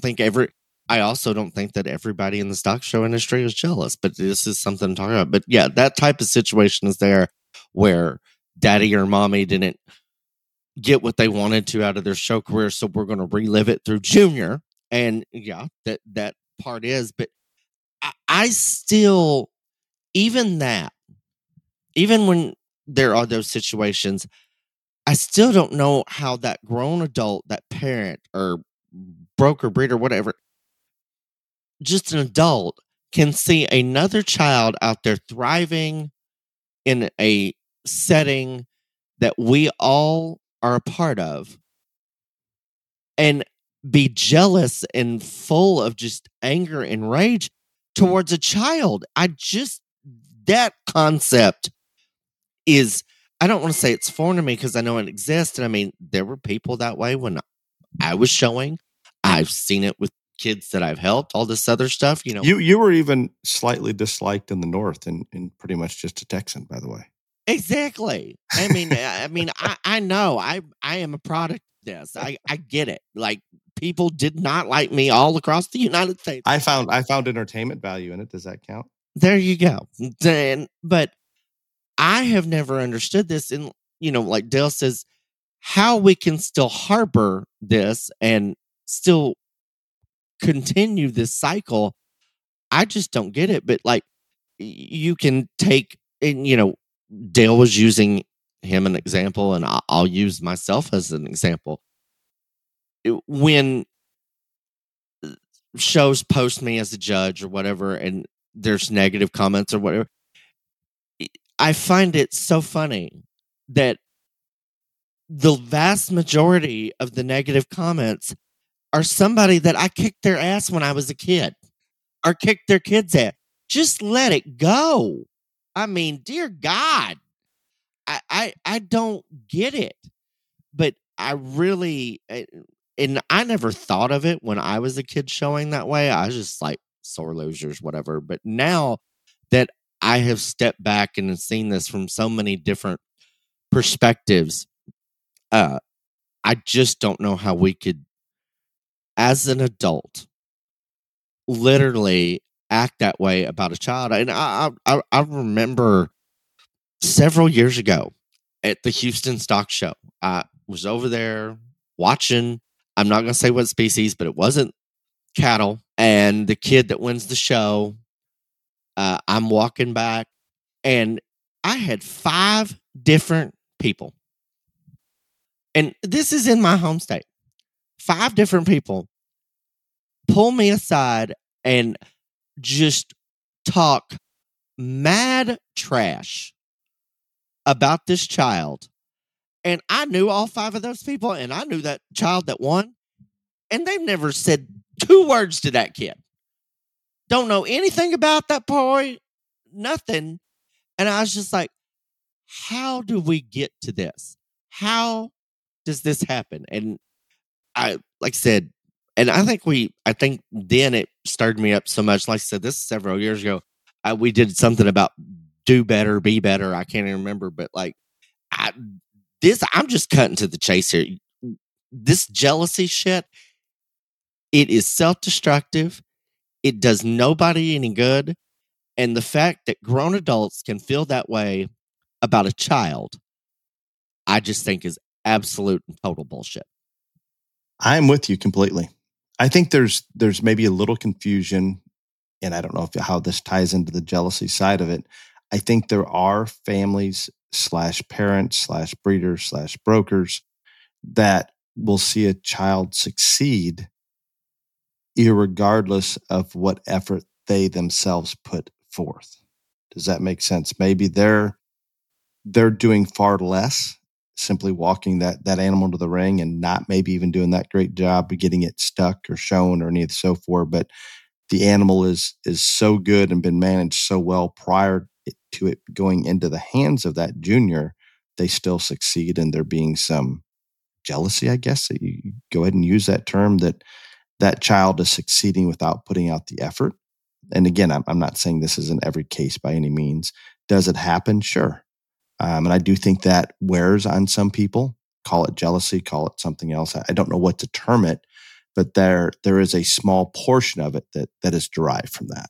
also don't think that everybody in the stock show industry is jealous, but this is something to talk about. But yeah, that type of situation is there where daddy or mommy didn't get what they wanted to out of their show career, so we're going to relive it through junior. And yeah, that part is, but I still, even when there are those situations, I still don't know how that grown adult, that parent or broker, breeder, whatever, just an adult, can see another child out there thriving in a setting that we all are a part of and be jealous and full of just anger and rage towards a child. That concept is, I don't want to say it's foreign to me because I know it exists. And I mean, there were people that way when I was showing. I've seen it with kids that I've helped, all this other stuff. You were even slightly disliked in the North and pretty much just a Texan, by the way. Exactly. I mean, I know I am a product of this. I get it. Like, people did not like me all across the United States. I found entertainment value in it. Does that count? There you go. But I have never understood this. And, like Dale says, how we can still harbor this and still continue this cycle. I just don't get it. But like, you can take, and Dale was using him an example, and I'll use myself as an example. When shows post me as a judge or whatever, and there's negative comments or whatever, I find it so funny that the vast majority of the negative comments are somebody that I kicked their ass when I was a kid or kicked their kids' ass. Just let it go. I mean, dear God, I don't get it. But I really, and I never thought of it when I was a kid showing that way. I was just like, sore losers, whatever. But now that I have stepped back and seen this from so many different perspectives, I just don't know how we could, as an adult, literally act that way about a child. And I remember several years ago at the Houston Stock Show, I was over there watching, I'm not going to say what species, but it wasn't cattle. And the kid that wins the show, I'm walking back, and I had 5 different people. And this is in my home state. 5 different people pull me aside and just talk mad trash about this child. And I knew all 5 of those people, and I knew that child that won. And they've never said 2 words to that kid. Don't know anything about that boy, nothing. And I was just like, how do we get to this? How does this happen? And I, like I said, and I think then it stirred me up so much. Like I said, this is several years ago. We did something about do better, be better. I can't even remember, but like I'm just cutting to the chase here. This jealousy shit, it is self-destructive. It does nobody any good. And the fact that grown adults can feel that way about a child, I just think is absolute and total bullshit. I'm with you completely. I think there's maybe a little confusion, and I don't know how this ties into the jealousy side of it. I think there are families / parents / breeders / brokers that will see a child succeed irregardless of what effort they themselves put forth. Does that make sense? Maybe they're doing far less, simply walking that animal to the ring and not maybe even doing that great job of getting it stuck or shown or any of so forth. But the animal is so good and been managed so well prior to it going into the hands of that junior, they still succeed, and there being some jealousy, I guess, that you go ahead and use that term, that child is succeeding without putting out the effort. And again, I'm not saying this is in every case by any means. Does it happen? Sure. And I do think that wears on some people. Call it jealousy, call it something else. I don't know what to term it, but there is a small portion of it that is derived from that.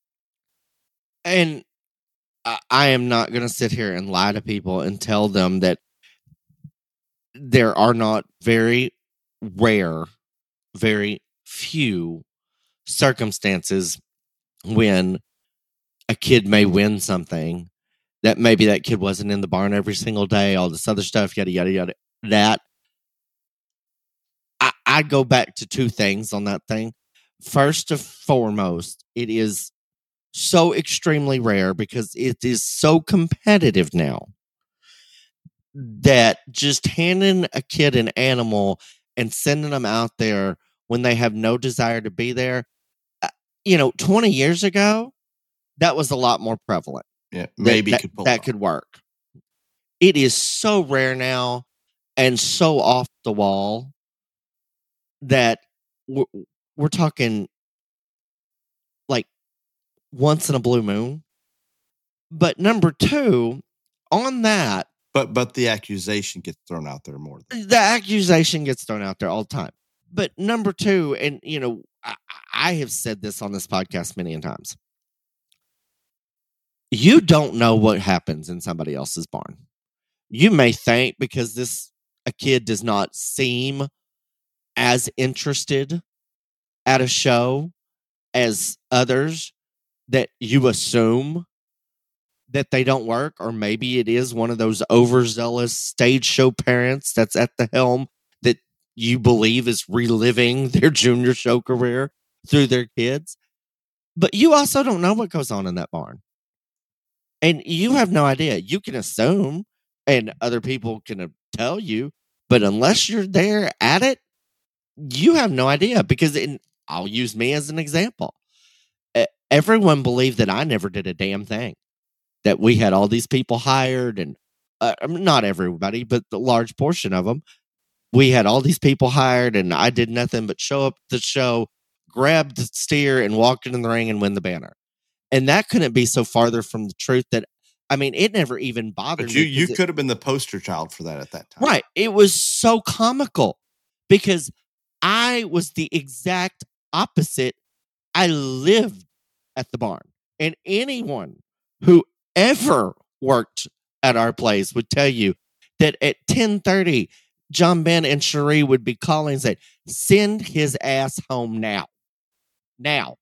And I am not going to sit here and lie to people and tell them that there are not very rare, very few circumstances when a kid may win something that maybe that kid wasn't in the barn every single day, all this other stuff, yada, yada, yada. That I go back to 2 things on that thing. First and foremost, it is so extremely rare because it is so competitive now that just handing a kid an animal and sending them out there when they have no desire to be there, 20 years ago, that was a lot more prevalent. Yeah, maybe that could work. It is so rare now and so off the wall that we're talking like once in a blue moon. But number two, on that, but the accusation gets thrown out there more. The accusation gets thrown out there all the time. But number two, and I have said this on this podcast many times. You don't know what happens in somebody else's barn. You may think because a kid does not seem as interested at a show as others that you assume that they don't work, or maybe it is one of those overzealous stage show parents that's at the helm that you believe is reliving their junior show career through their kids. But you also don't know what goes on in that barn. And you have no idea. You can assume, and other people can tell you, but unless you're there at it, you have no idea. Because I'll use me as an example. Everyone believed that I never did a damn thing. That we had all these people hired, and not everybody, but the large portion of them. We had all these people hired, and I did nothing but show up to the show, grab the steer, and walk in the ring and win the banner. And that couldn't be so farther from the truth that, it never even bothered me. You could have been the poster child for that at that time. Right. It was so comical because I was the exact opposite. I lived at the barn, and anyone who ever worked at our place would tell you that at 10:30, John Ben and Cherie would be calling and say, send his ass home now. Now.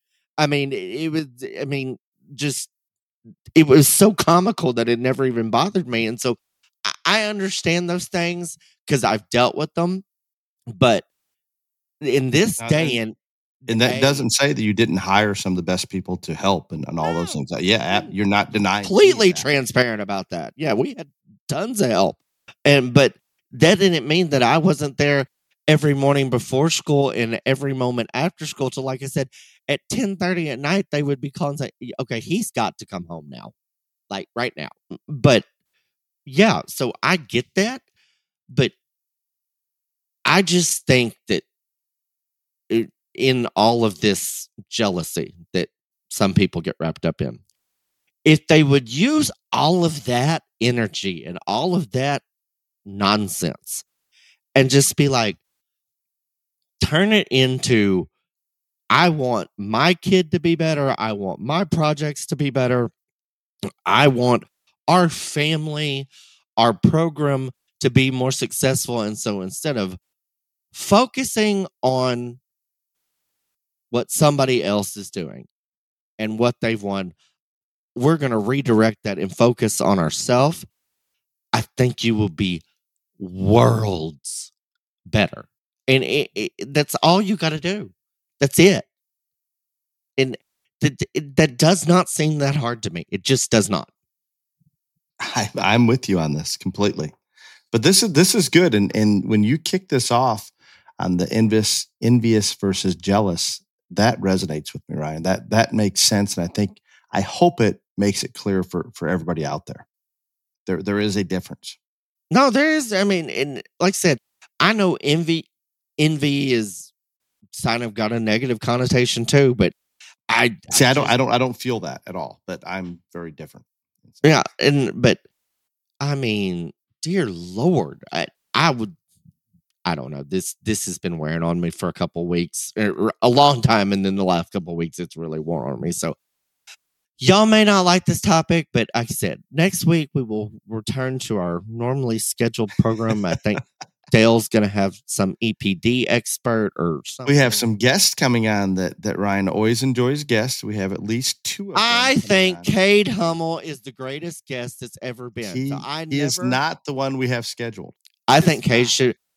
It was so comical that it never even bothered me. And so I understand those things because I've dealt with them. But in this day and that doesn't say that you didn't hire some of the best people to help and all those things. Yeah, you're not denying. Completely transparent about that. Yeah, we had tons of help. But that didn't mean that I wasn't there every morning before school and every moment after school. So like I said, at 10:30 at night, they would be calling and say, okay, he's got to come home now. Like right now. But yeah, so I get that. But I just think that in all of this jealousy that some people get wrapped up in, if they would use all of that energy and all of that nonsense and just be like, turn it into, I want my kid to be better. I want my projects to be better. I want our family, our program to be more successful. And so instead of focusing on what somebody else is doing and what they've won, we're going to redirect that and focus on ourselves. I think you will be worlds better. And that's all you got to do. That's it. And that does not seem that hard to me. It just does not. I'm with you on this completely. But this is good. And when you kick this off on the envious versus jealous, that resonates with me, Ryan. That makes sense. And I hope it makes it clear for everybody out there. There is a difference. No, there is. And like I said, I know envy is kind of got a negative connotation too, but I don't feel that at all, but I'm very different. Yeah. But dear Lord, I don't know. This has been wearing on me for a couple of weeks, a long time. And then the last couple of weeks, it's really worn on me. So y'all may not like this topic, but like I said, next week we will return to our normally scheduled program. I think Dale's going to have some EPD expert or something. We have some guests coming on that Ryan always enjoys guests. We have at least two of them. I think Cade Hummel is the greatest guest that's ever been. He is not the one we have scheduled. I think Cade should.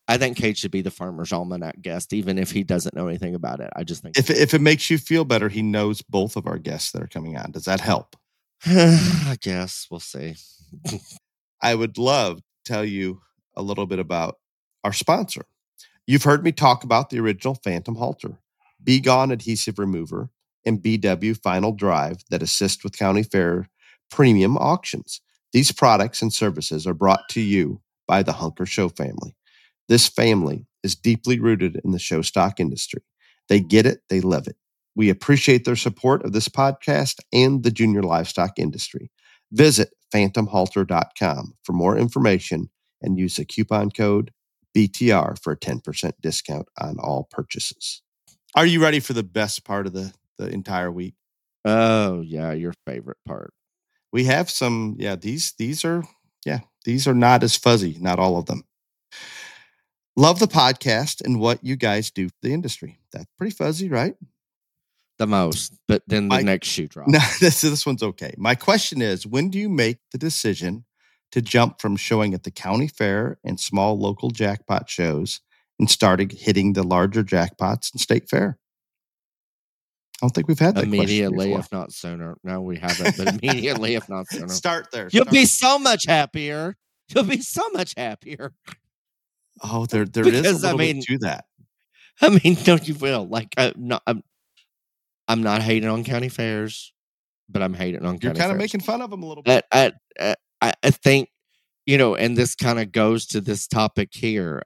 I think Cade should be the Farmer's Almanac guest, even if he doesn't know anything about it. I just think if it makes you feel better, he knows both of our guests that are coming on. Does that help? I guess we'll see. I would love to tell you a little bit about our sponsor. You've heard me talk about the original Phantom Halter, Be Gone Adhesive Remover, and BW Final Drive that assist with county fair premium auctions. These products and services are brought to you by the Hunker Show family. This family is deeply rooted in the show stock industry. They get it. They love it. We appreciate their support of this podcast and the junior livestock industry. Visit phantomhalter.com for more information and use the coupon code BTR for a 10% discount on all purchases. Are you ready for the best part of the entire week? Oh, yeah, your favorite part. We have some, these are not as fuzzy, not all of them. Love the podcast and what you guys do for the industry. That's pretty fuzzy, right? The most, but then the next shoe drop. No, this one's okay. My question is, when do you make the decision to jump from showing at the county fair and small local jackpot shows and starting hitting the larger jackpots and state fair? I don't think we've had that immediately, if not sooner. No, we haven't, but immediately, if not sooner. Start there. You'll be so much happier. You'll be so much happier. Oh, there is a little bit to that. I mean, don't you feel like I'm not hating on county fairs, but I'm hating on county fairs. You're kind of making fun of them a little bit. I think, and this kind of goes to this topic here.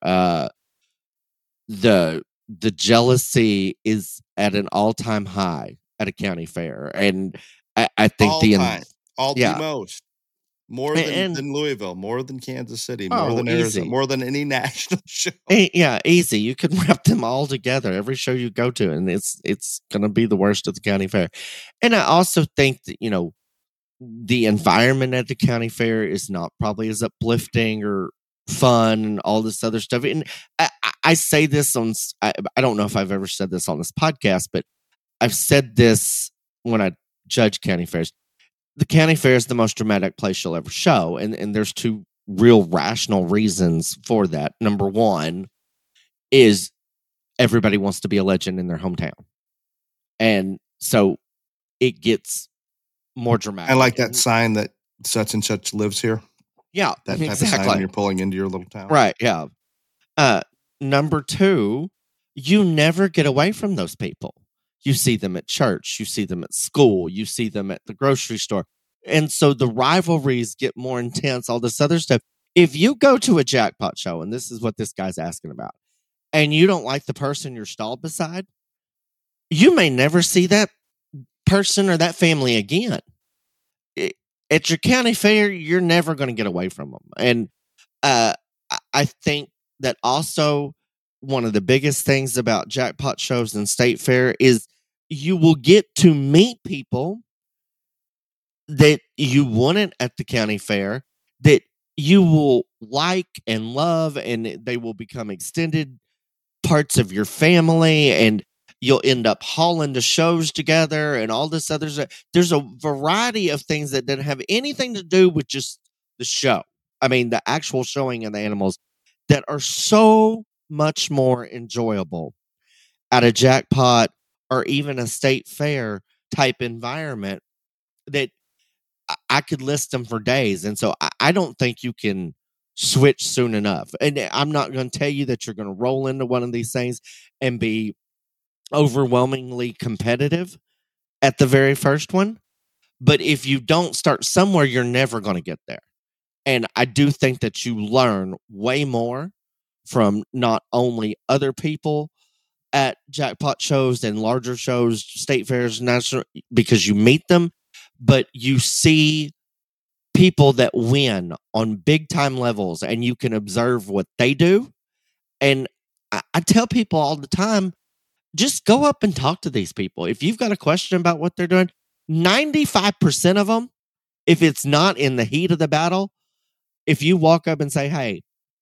The jealousy is at an all-time high at a county fair, and I think the most. More than Louisville, more than Kansas City, more than Arizona, more than any national show. Yeah, easy. You can wrap them all together. Every show you go to, and it's going to be the worst at the county fair. And I also think that the environment at the county fair is not probably as uplifting or fun and all this other stuff. And I say this on. I don't know if I've ever said this on this podcast, but I've said this when I judge county fairs. The county fair is the most dramatic place you'll ever show. And there's two real rational reasons for that. Number one is everybody wants to be a legend in their hometown. And so it gets more dramatic. I like that sign that such and such lives here. Yeah. That type of sign when you're pulling into your little town. Right, yeah. Number two, you never get away from those people. You see them at church, you see them at school, you see them at the grocery store. And so the rivalries get more intense, all this other stuff. If you go to a jackpot show, and this is what this guy's asking about, and you don't like the person you're stalled beside, you may never see that person or that family again. At your county fair, you're never going to get away from them. And I think that also one of the biggest things about jackpot shows and state fair is you will get to meet people that you wouldn't at the county fair, that you will like and love, and they will become extended parts of your family, and you'll end up hauling to shows together and all this other stuff. There's a variety of things that didn't have anything to do with just the show. I mean, the actual showing of the animals that are so much more enjoyable at a jackpot or even a state fair type environment that I could list them for days. And so I don't think you can switch soon enough. And I'm not going to tell you that you're going to roll into one of these things and be overwhelmingly competitive at the very first one. But if you don't start somewhere, you're never going to get there. And I do think that you learn way more from not only other people at jackpot shows and larger shows, state fairs, national, because you meet them, but you see people that win on big time levels and you can observe what they do. And I tell people all the time, just go up and talk to these people. If you've got a question about what they're doing, 95% of them, if it's not in the heat of the battle, if you walk up and say, hey,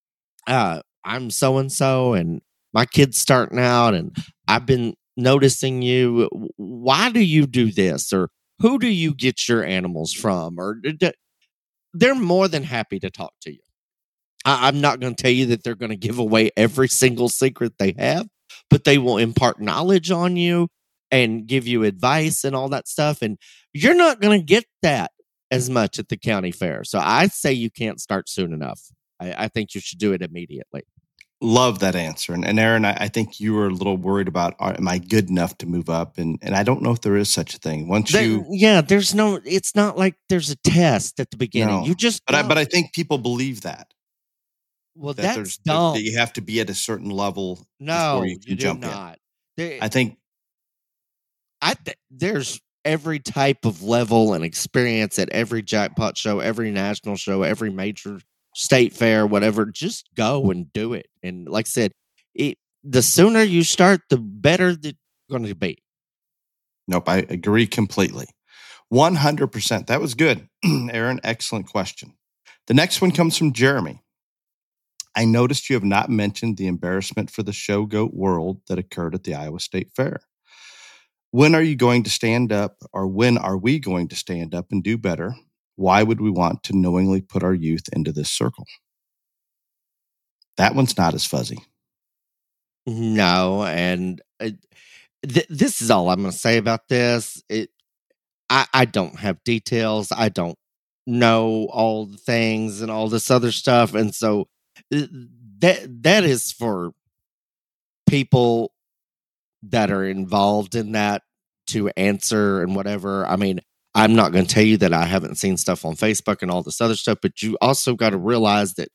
I'm so-and-so and my kid's starting out and I've been noticing you, why do you do this? Or who do you get your animals from? Or they're more than happy to talk to you. I'm not going to tell you that they're going to give away every single secret they have, but they will impart knowledge on you and give you advice and all that stuff. And you're not going to get that as much at the county fair. So I say you can't start soon enough. I think you should do it immediately. Love that answer. And Aaron, I think you were a little worried about, am I good enough to move up? And I don't know if there is such a thing. There's no, it's not like there's a test at the beginning. No, you just, but I think people believe that. Well, that's dumb. That you have to be at a certain level before you can jump not. in. I think there's every type of level and experience at every jackpot show, every national show, every major state fair, whatever. Just go and do it. And like I said, the sooner you start, the better it's going to be. Nope, I agree completely. 100%. That was good, Aaron. Excellent question. The next one comes from Jeremy. I noticed you have not mentioned the embarrassment for the show goat world that occurred at the Iowa State Fair. When are you going to stand up, or when are we going to stand up and do better? Why would we want to knowingly put our youth into this circle? That one's not as fuzzy. No, and this is all I'm going to say about this. I don't have details. I don't know all the things and all this other stuff, and so that is for people that are involved in that to answer and whatever. I mean, I'm not going to tell you that I haven't seen stuff on Facebook and all this other stuff, but you also got to realize that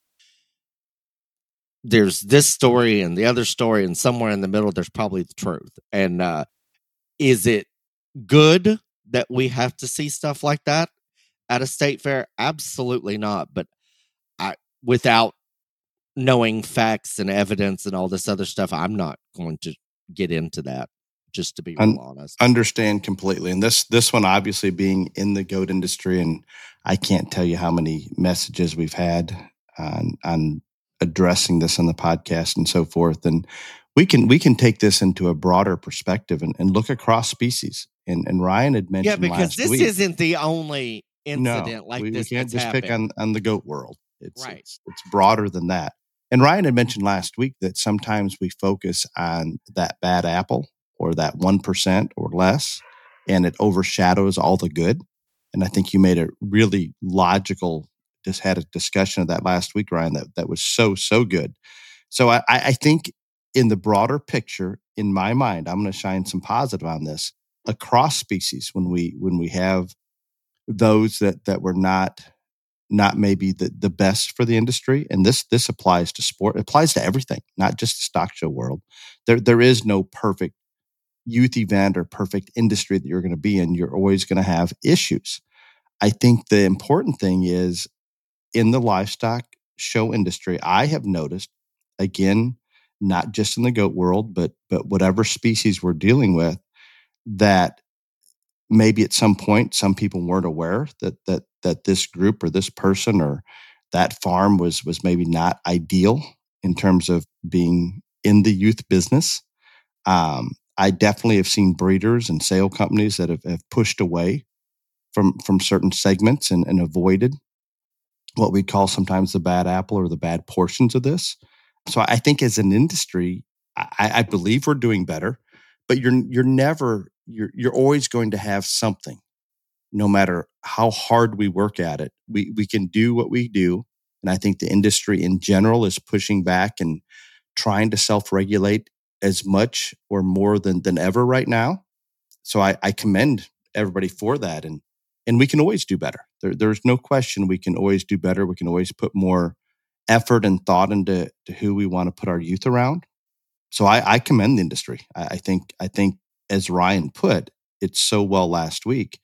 there's this story and the other story, and somewhere in the middle, there's probably the truth. And is it good that we have to see stuff like that at a state fair? Absolutely not. But without knowing facts and evidence and all this other stuff, I'm not going to get into that, just to be real honest. Understand completely. And this one, obviously being in the goat industry, and I can't tell you how many messages we've had on addressing this on the podcast and so forth. And we can take this into a broader perspective and look across species. And Ryan had mentioned, because this week, isn't the only incident this. We can't just happened. pick on the goat world. It's right. It's broader than that. And Ryan had mentioned last week that sometimes we focus on that bad apple or that 1% or less, and it overshadows all the good. And I think you made a really logical, just had a discussion of that last week, Ryan, that was so good. So I think in the broader picture, in my mind, I'm going to shine some positive on this across species when we have those that were not maybe the best for the industry. And this applies to sport. It applies to everything, not just the stock show world. There is no perfect youth event or perfect industry that you're going to be in. You're always going to have issues. I think the important thing is in the livestock show industry, I have noticed, again, not just in the goat world, but whatever species we're dealing with, that maybe at some point, some people weren't aware that this group or this person or that farm was maybe not ideal in terms of being in the youth business. I definitely have seen breeders and sale companies that have pushed away from certain segments and avoided what we call sometimes the bad apple or the bad portions of this. So I think as an industry, I believe we're doing better, but you're always going to have something. No matter how hard we work at it, we can do what we do. And I think the industry in general is pushing back and trying to self-regulate as much or more than ever right now. So I commend everybody for that. And we can always do better. There's no question we can always do better. We can always put more effort and thought into who we want to put our youth around. So I commend the industry. I think as Ryan put it so well last week,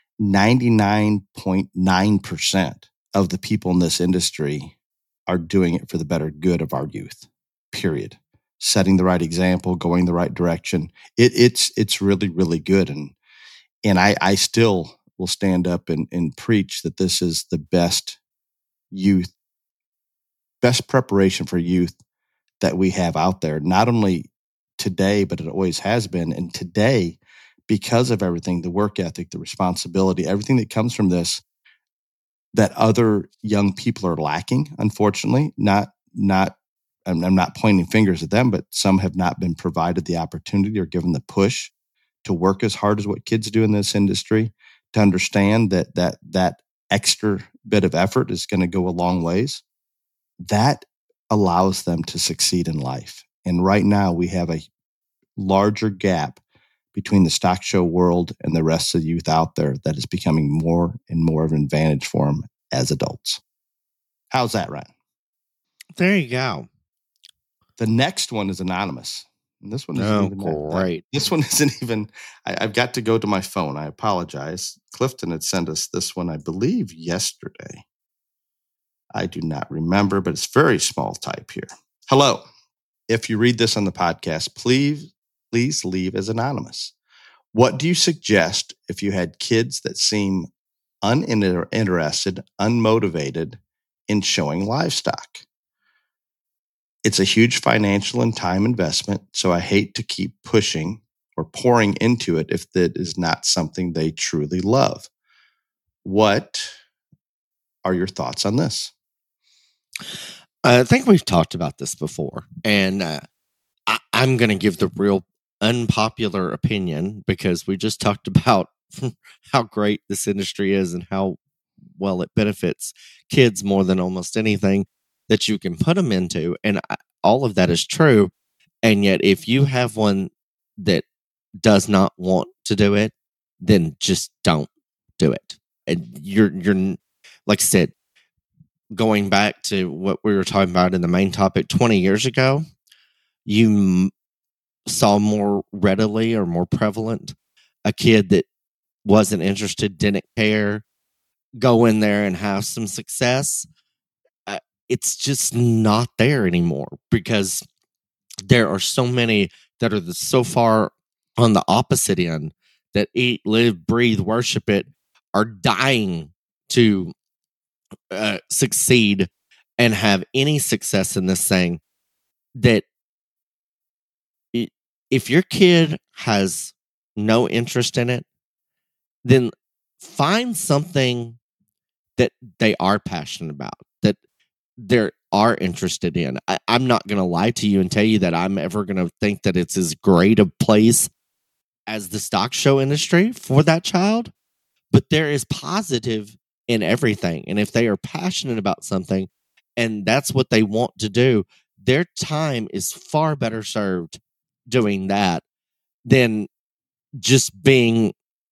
99.9% of the people in this industry are doing it for the better good of our youth, period. Setting the right example, going the right direction. It's really, really good. And I still will stand up and preach that this is the best preparation for youth that we have out there, not only today, but it always has been. And today, because of everything, the work ethic, the responsibility, everything that comes from this, that other young people are lacking, unfortunately. I'm not pointing fingers at them, but some have not been provided the opportunity or given the push to work as hard as what kids do in this industry, to understand that extra bit of effort is going to go a long ways. That allows them to succeed in life. And right now we have a larger gap between the stock show world and the rest of the youth out there that is becoming more and more of an advantage for them as adults. How's that, Ryan? There you go. The next one is anonymous. And this one isn't great. This one isn't even. I've got to go to my phone. I apologize. Clifton had sent us this one, I believe, yesterday. I do not remember, but it's very small type here. Hello. If you read this on the podcast, please leave as anonymous. What do you suggest if you had kids that seem uninterested, unmotivated in showing livestock? It's a huge financial and time investment, so I hate to keep pushing or pouring into it if that is not something they truly love. What are your thoughts on this? I think we've talked about this before, and I'm going to give the real unpopular opinion because we just talked about how great this industry is and how well it benefits kids more than almost anything that you can put them into. And all of that is true. And yet, if you have one that does not want to do it, then just don't do it. And you're like I said, going back to what we were talking about in the main topic 20 years ago, you saw more readily or more prevalent a kid that wasn't interested, didn't care, go in there and have some success. It's just not there anymore because there are so many that are so far on the opposite end that eat, live, breathe, worship it, are dying to succeed and have any success in this thing, that if your kid has no interest in it, then find something that they are passionate about, that they are interested in. I'm not going to lie to you and tell you that I'm ever going to think that it's as great a place as the stock show industry for that child, but there is positive in everything. And if they are passionate about something and that's what they want to do, their time is far better served doing that than just being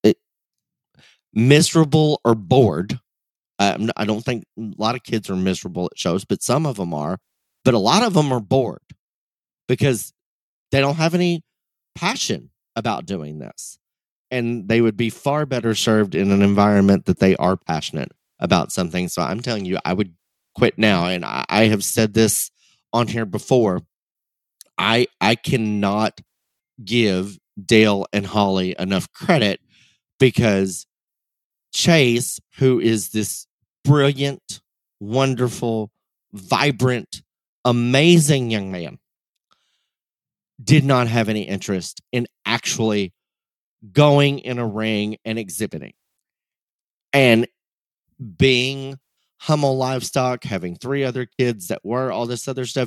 miserable or bored. I don't think a lot of kids are miserable at shows, but some of them are. But a lot of them are bored because they don't have any passion about doing this. And they would be far better served in an environment that they are passionate about something. So I'm telling you, I would quit now. And I have said this on here before. I cannot give Dale and Holly enough credit because Chase, who is this brilliant, wonderful, vibrant, amazing young man, did not have any interest in actually going in a ring and exhibiting. And being Hummel Livestock, having 3 other kids that were all this other stuff,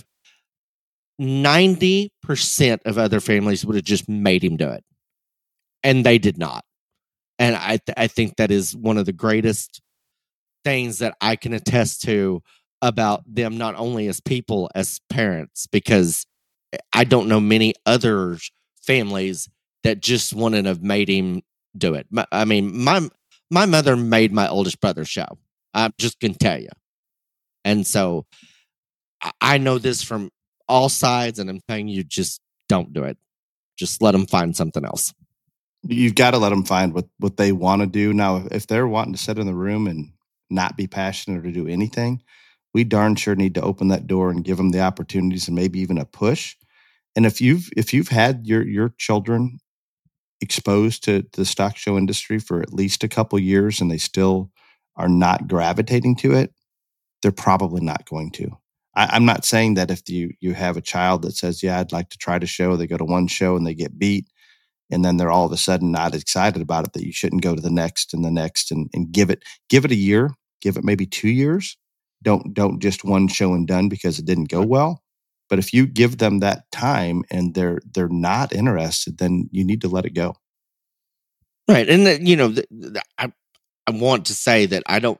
90% of other families would have just made him do it. And they did not. And I think that is one of the greatest things that I can attest to about them, not only as people, as parents, because I don't know many other families that just wouldn't have made him do it. I mean, my mother made my oldest brother show. I'm just going to tell you. And so I know this from all sides, and I'm telling you, just don't do it. Just let them find something else. You've got to let them find what they want to do. Now, if they're wanting to sit in the room and not be passionate or do anything, we darn sure need to open that door and give them the opportunities and maybe even a push. And if you've had your children exposed to the stock show industry for at least a couple years and they still are not gravitating to it, they're probably not going to. I'm not saying that if you have a child that says, yeah, I'd like to try to show, they go to one show and they get beat, and then they're all of a sudden not excited about it, that you shouldn't go to the next and the next and give it a year. Give it maybe 2 years. Don't just one show and done because it didn't go well. But if you give them that time and they're not interested, then you need to let it go. Right. And I want to say that I don't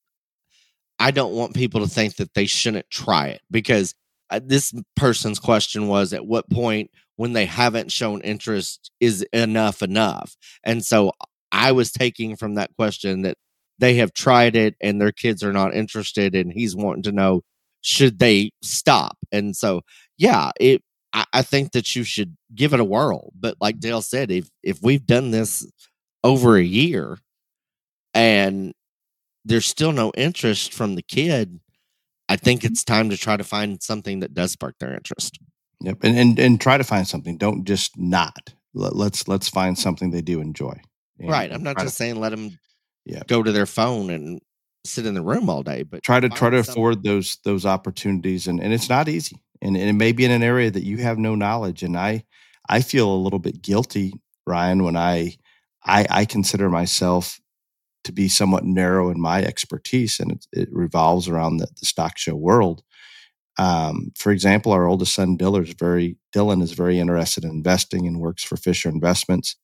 want people to think that they shouldn't try it, because this person's question was, at what point when they haven't shown interest is enough? And so I was taking from that question that they have tried it and their kids are not interested, and he's wanting to know, should they stop? And so, yeah, I think that you should give it a whirl. But like Dale said, if we've done this over a year and there's still no interest from the kid, I think it's time to try to find something that does spark their interest. Yep, and try to find something. Don't just not. Let's find something they do enjoy. Right. I'm not just saying let them go to their phone and sit in the room all day, but try to afford those opportunities, and it's not easy, and it may be in an area that you have no knowledge. And I feel a little bit guilty, Ryan, when I consider myself to be somewhat narrow in my expertise, and it revolves around the stock show world. For example, our oldest son Dylan is very interested in investing and works for Fisher Investments.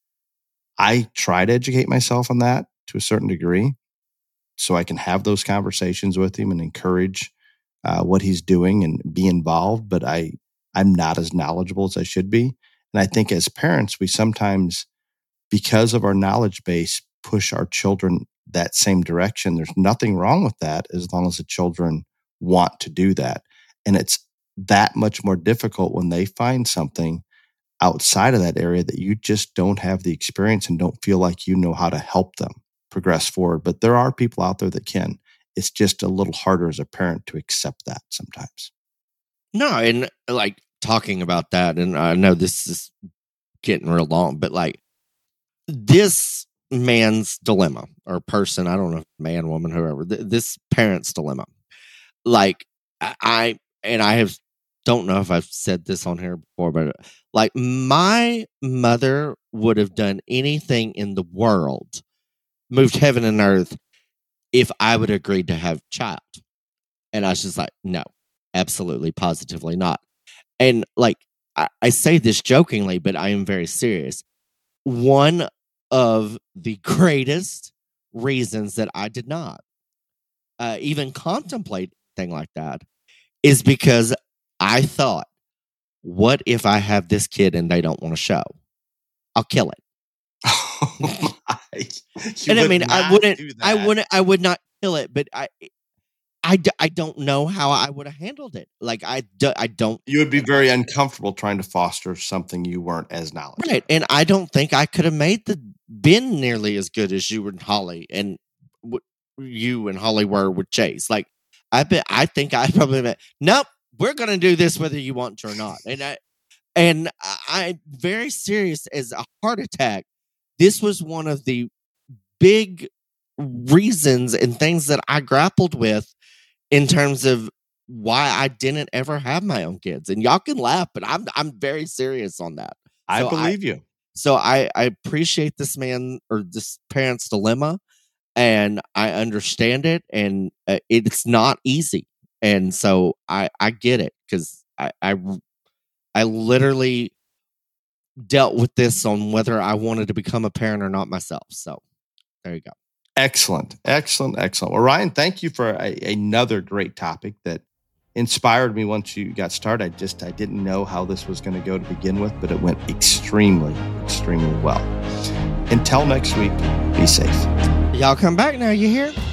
I try to educate myself on that to a certain degree, so I can have those conversations with him and encourage what he's doing and be involved. But I'm not as knowledgeable as I should be. And I think as parents, we sometimes, because of our knowledge base, push our children that same direction. There's nothing wrong with that as long as the children want to do that. And it's that much more difficult when they find something outside of that area that you just don't have the experience and don't feel like you know how to help them progress forward. But there are people out there that can. It's just a little harder as a parent to accept that sometimes. No, and like talking about that, and I know this is getting real long, but like this man's dilemma, or person, I don't know, man, woman, whoever, this parent's dilemma. Like I don't know if I've said this on here before, but like my mother would have done anything in the world, moved heaven and earth, if I would agree to have a child. And I was just like, no, absolutely, positively not. And like, I say this jokingly, but I am very serious. One of the greatest reasons that I did not even contemplate anything like that is because I thought, what if I have this kid and they don't want to show? I'll kill it. Oh my. And I mean, I would not kill it, but I don't know how I would have handled it. Like I don't. You would be very uncomfortable trying to foster something you weren't as knowledgeable. Right, and I don't think I could have been nearly as good as you and Holly, and you and Holly were with Chase. Like I think I probably meant, nope, we're going to do this whether you want to or not. And I'm very serious. As a heart attack, this was one of the big reasons and things that I grappled with in terms of why I didn't ever have my own kids. And y'all can laugh, but I'm very serious on that. I believe you. So I appreciate this man or this parent's dilemma, and I understand it, and it's not easy. And so I get it, because I literally dealt with this on whether I wanted to become a parent or not myself. So there you go. Excellent. Well, Ryan, thank you for another great topic that inspired me once you got started. I didn't know how this was going to go to begin with, but it went extremely, extremely well. Until next week, be safe. Y'all come back now, you hear?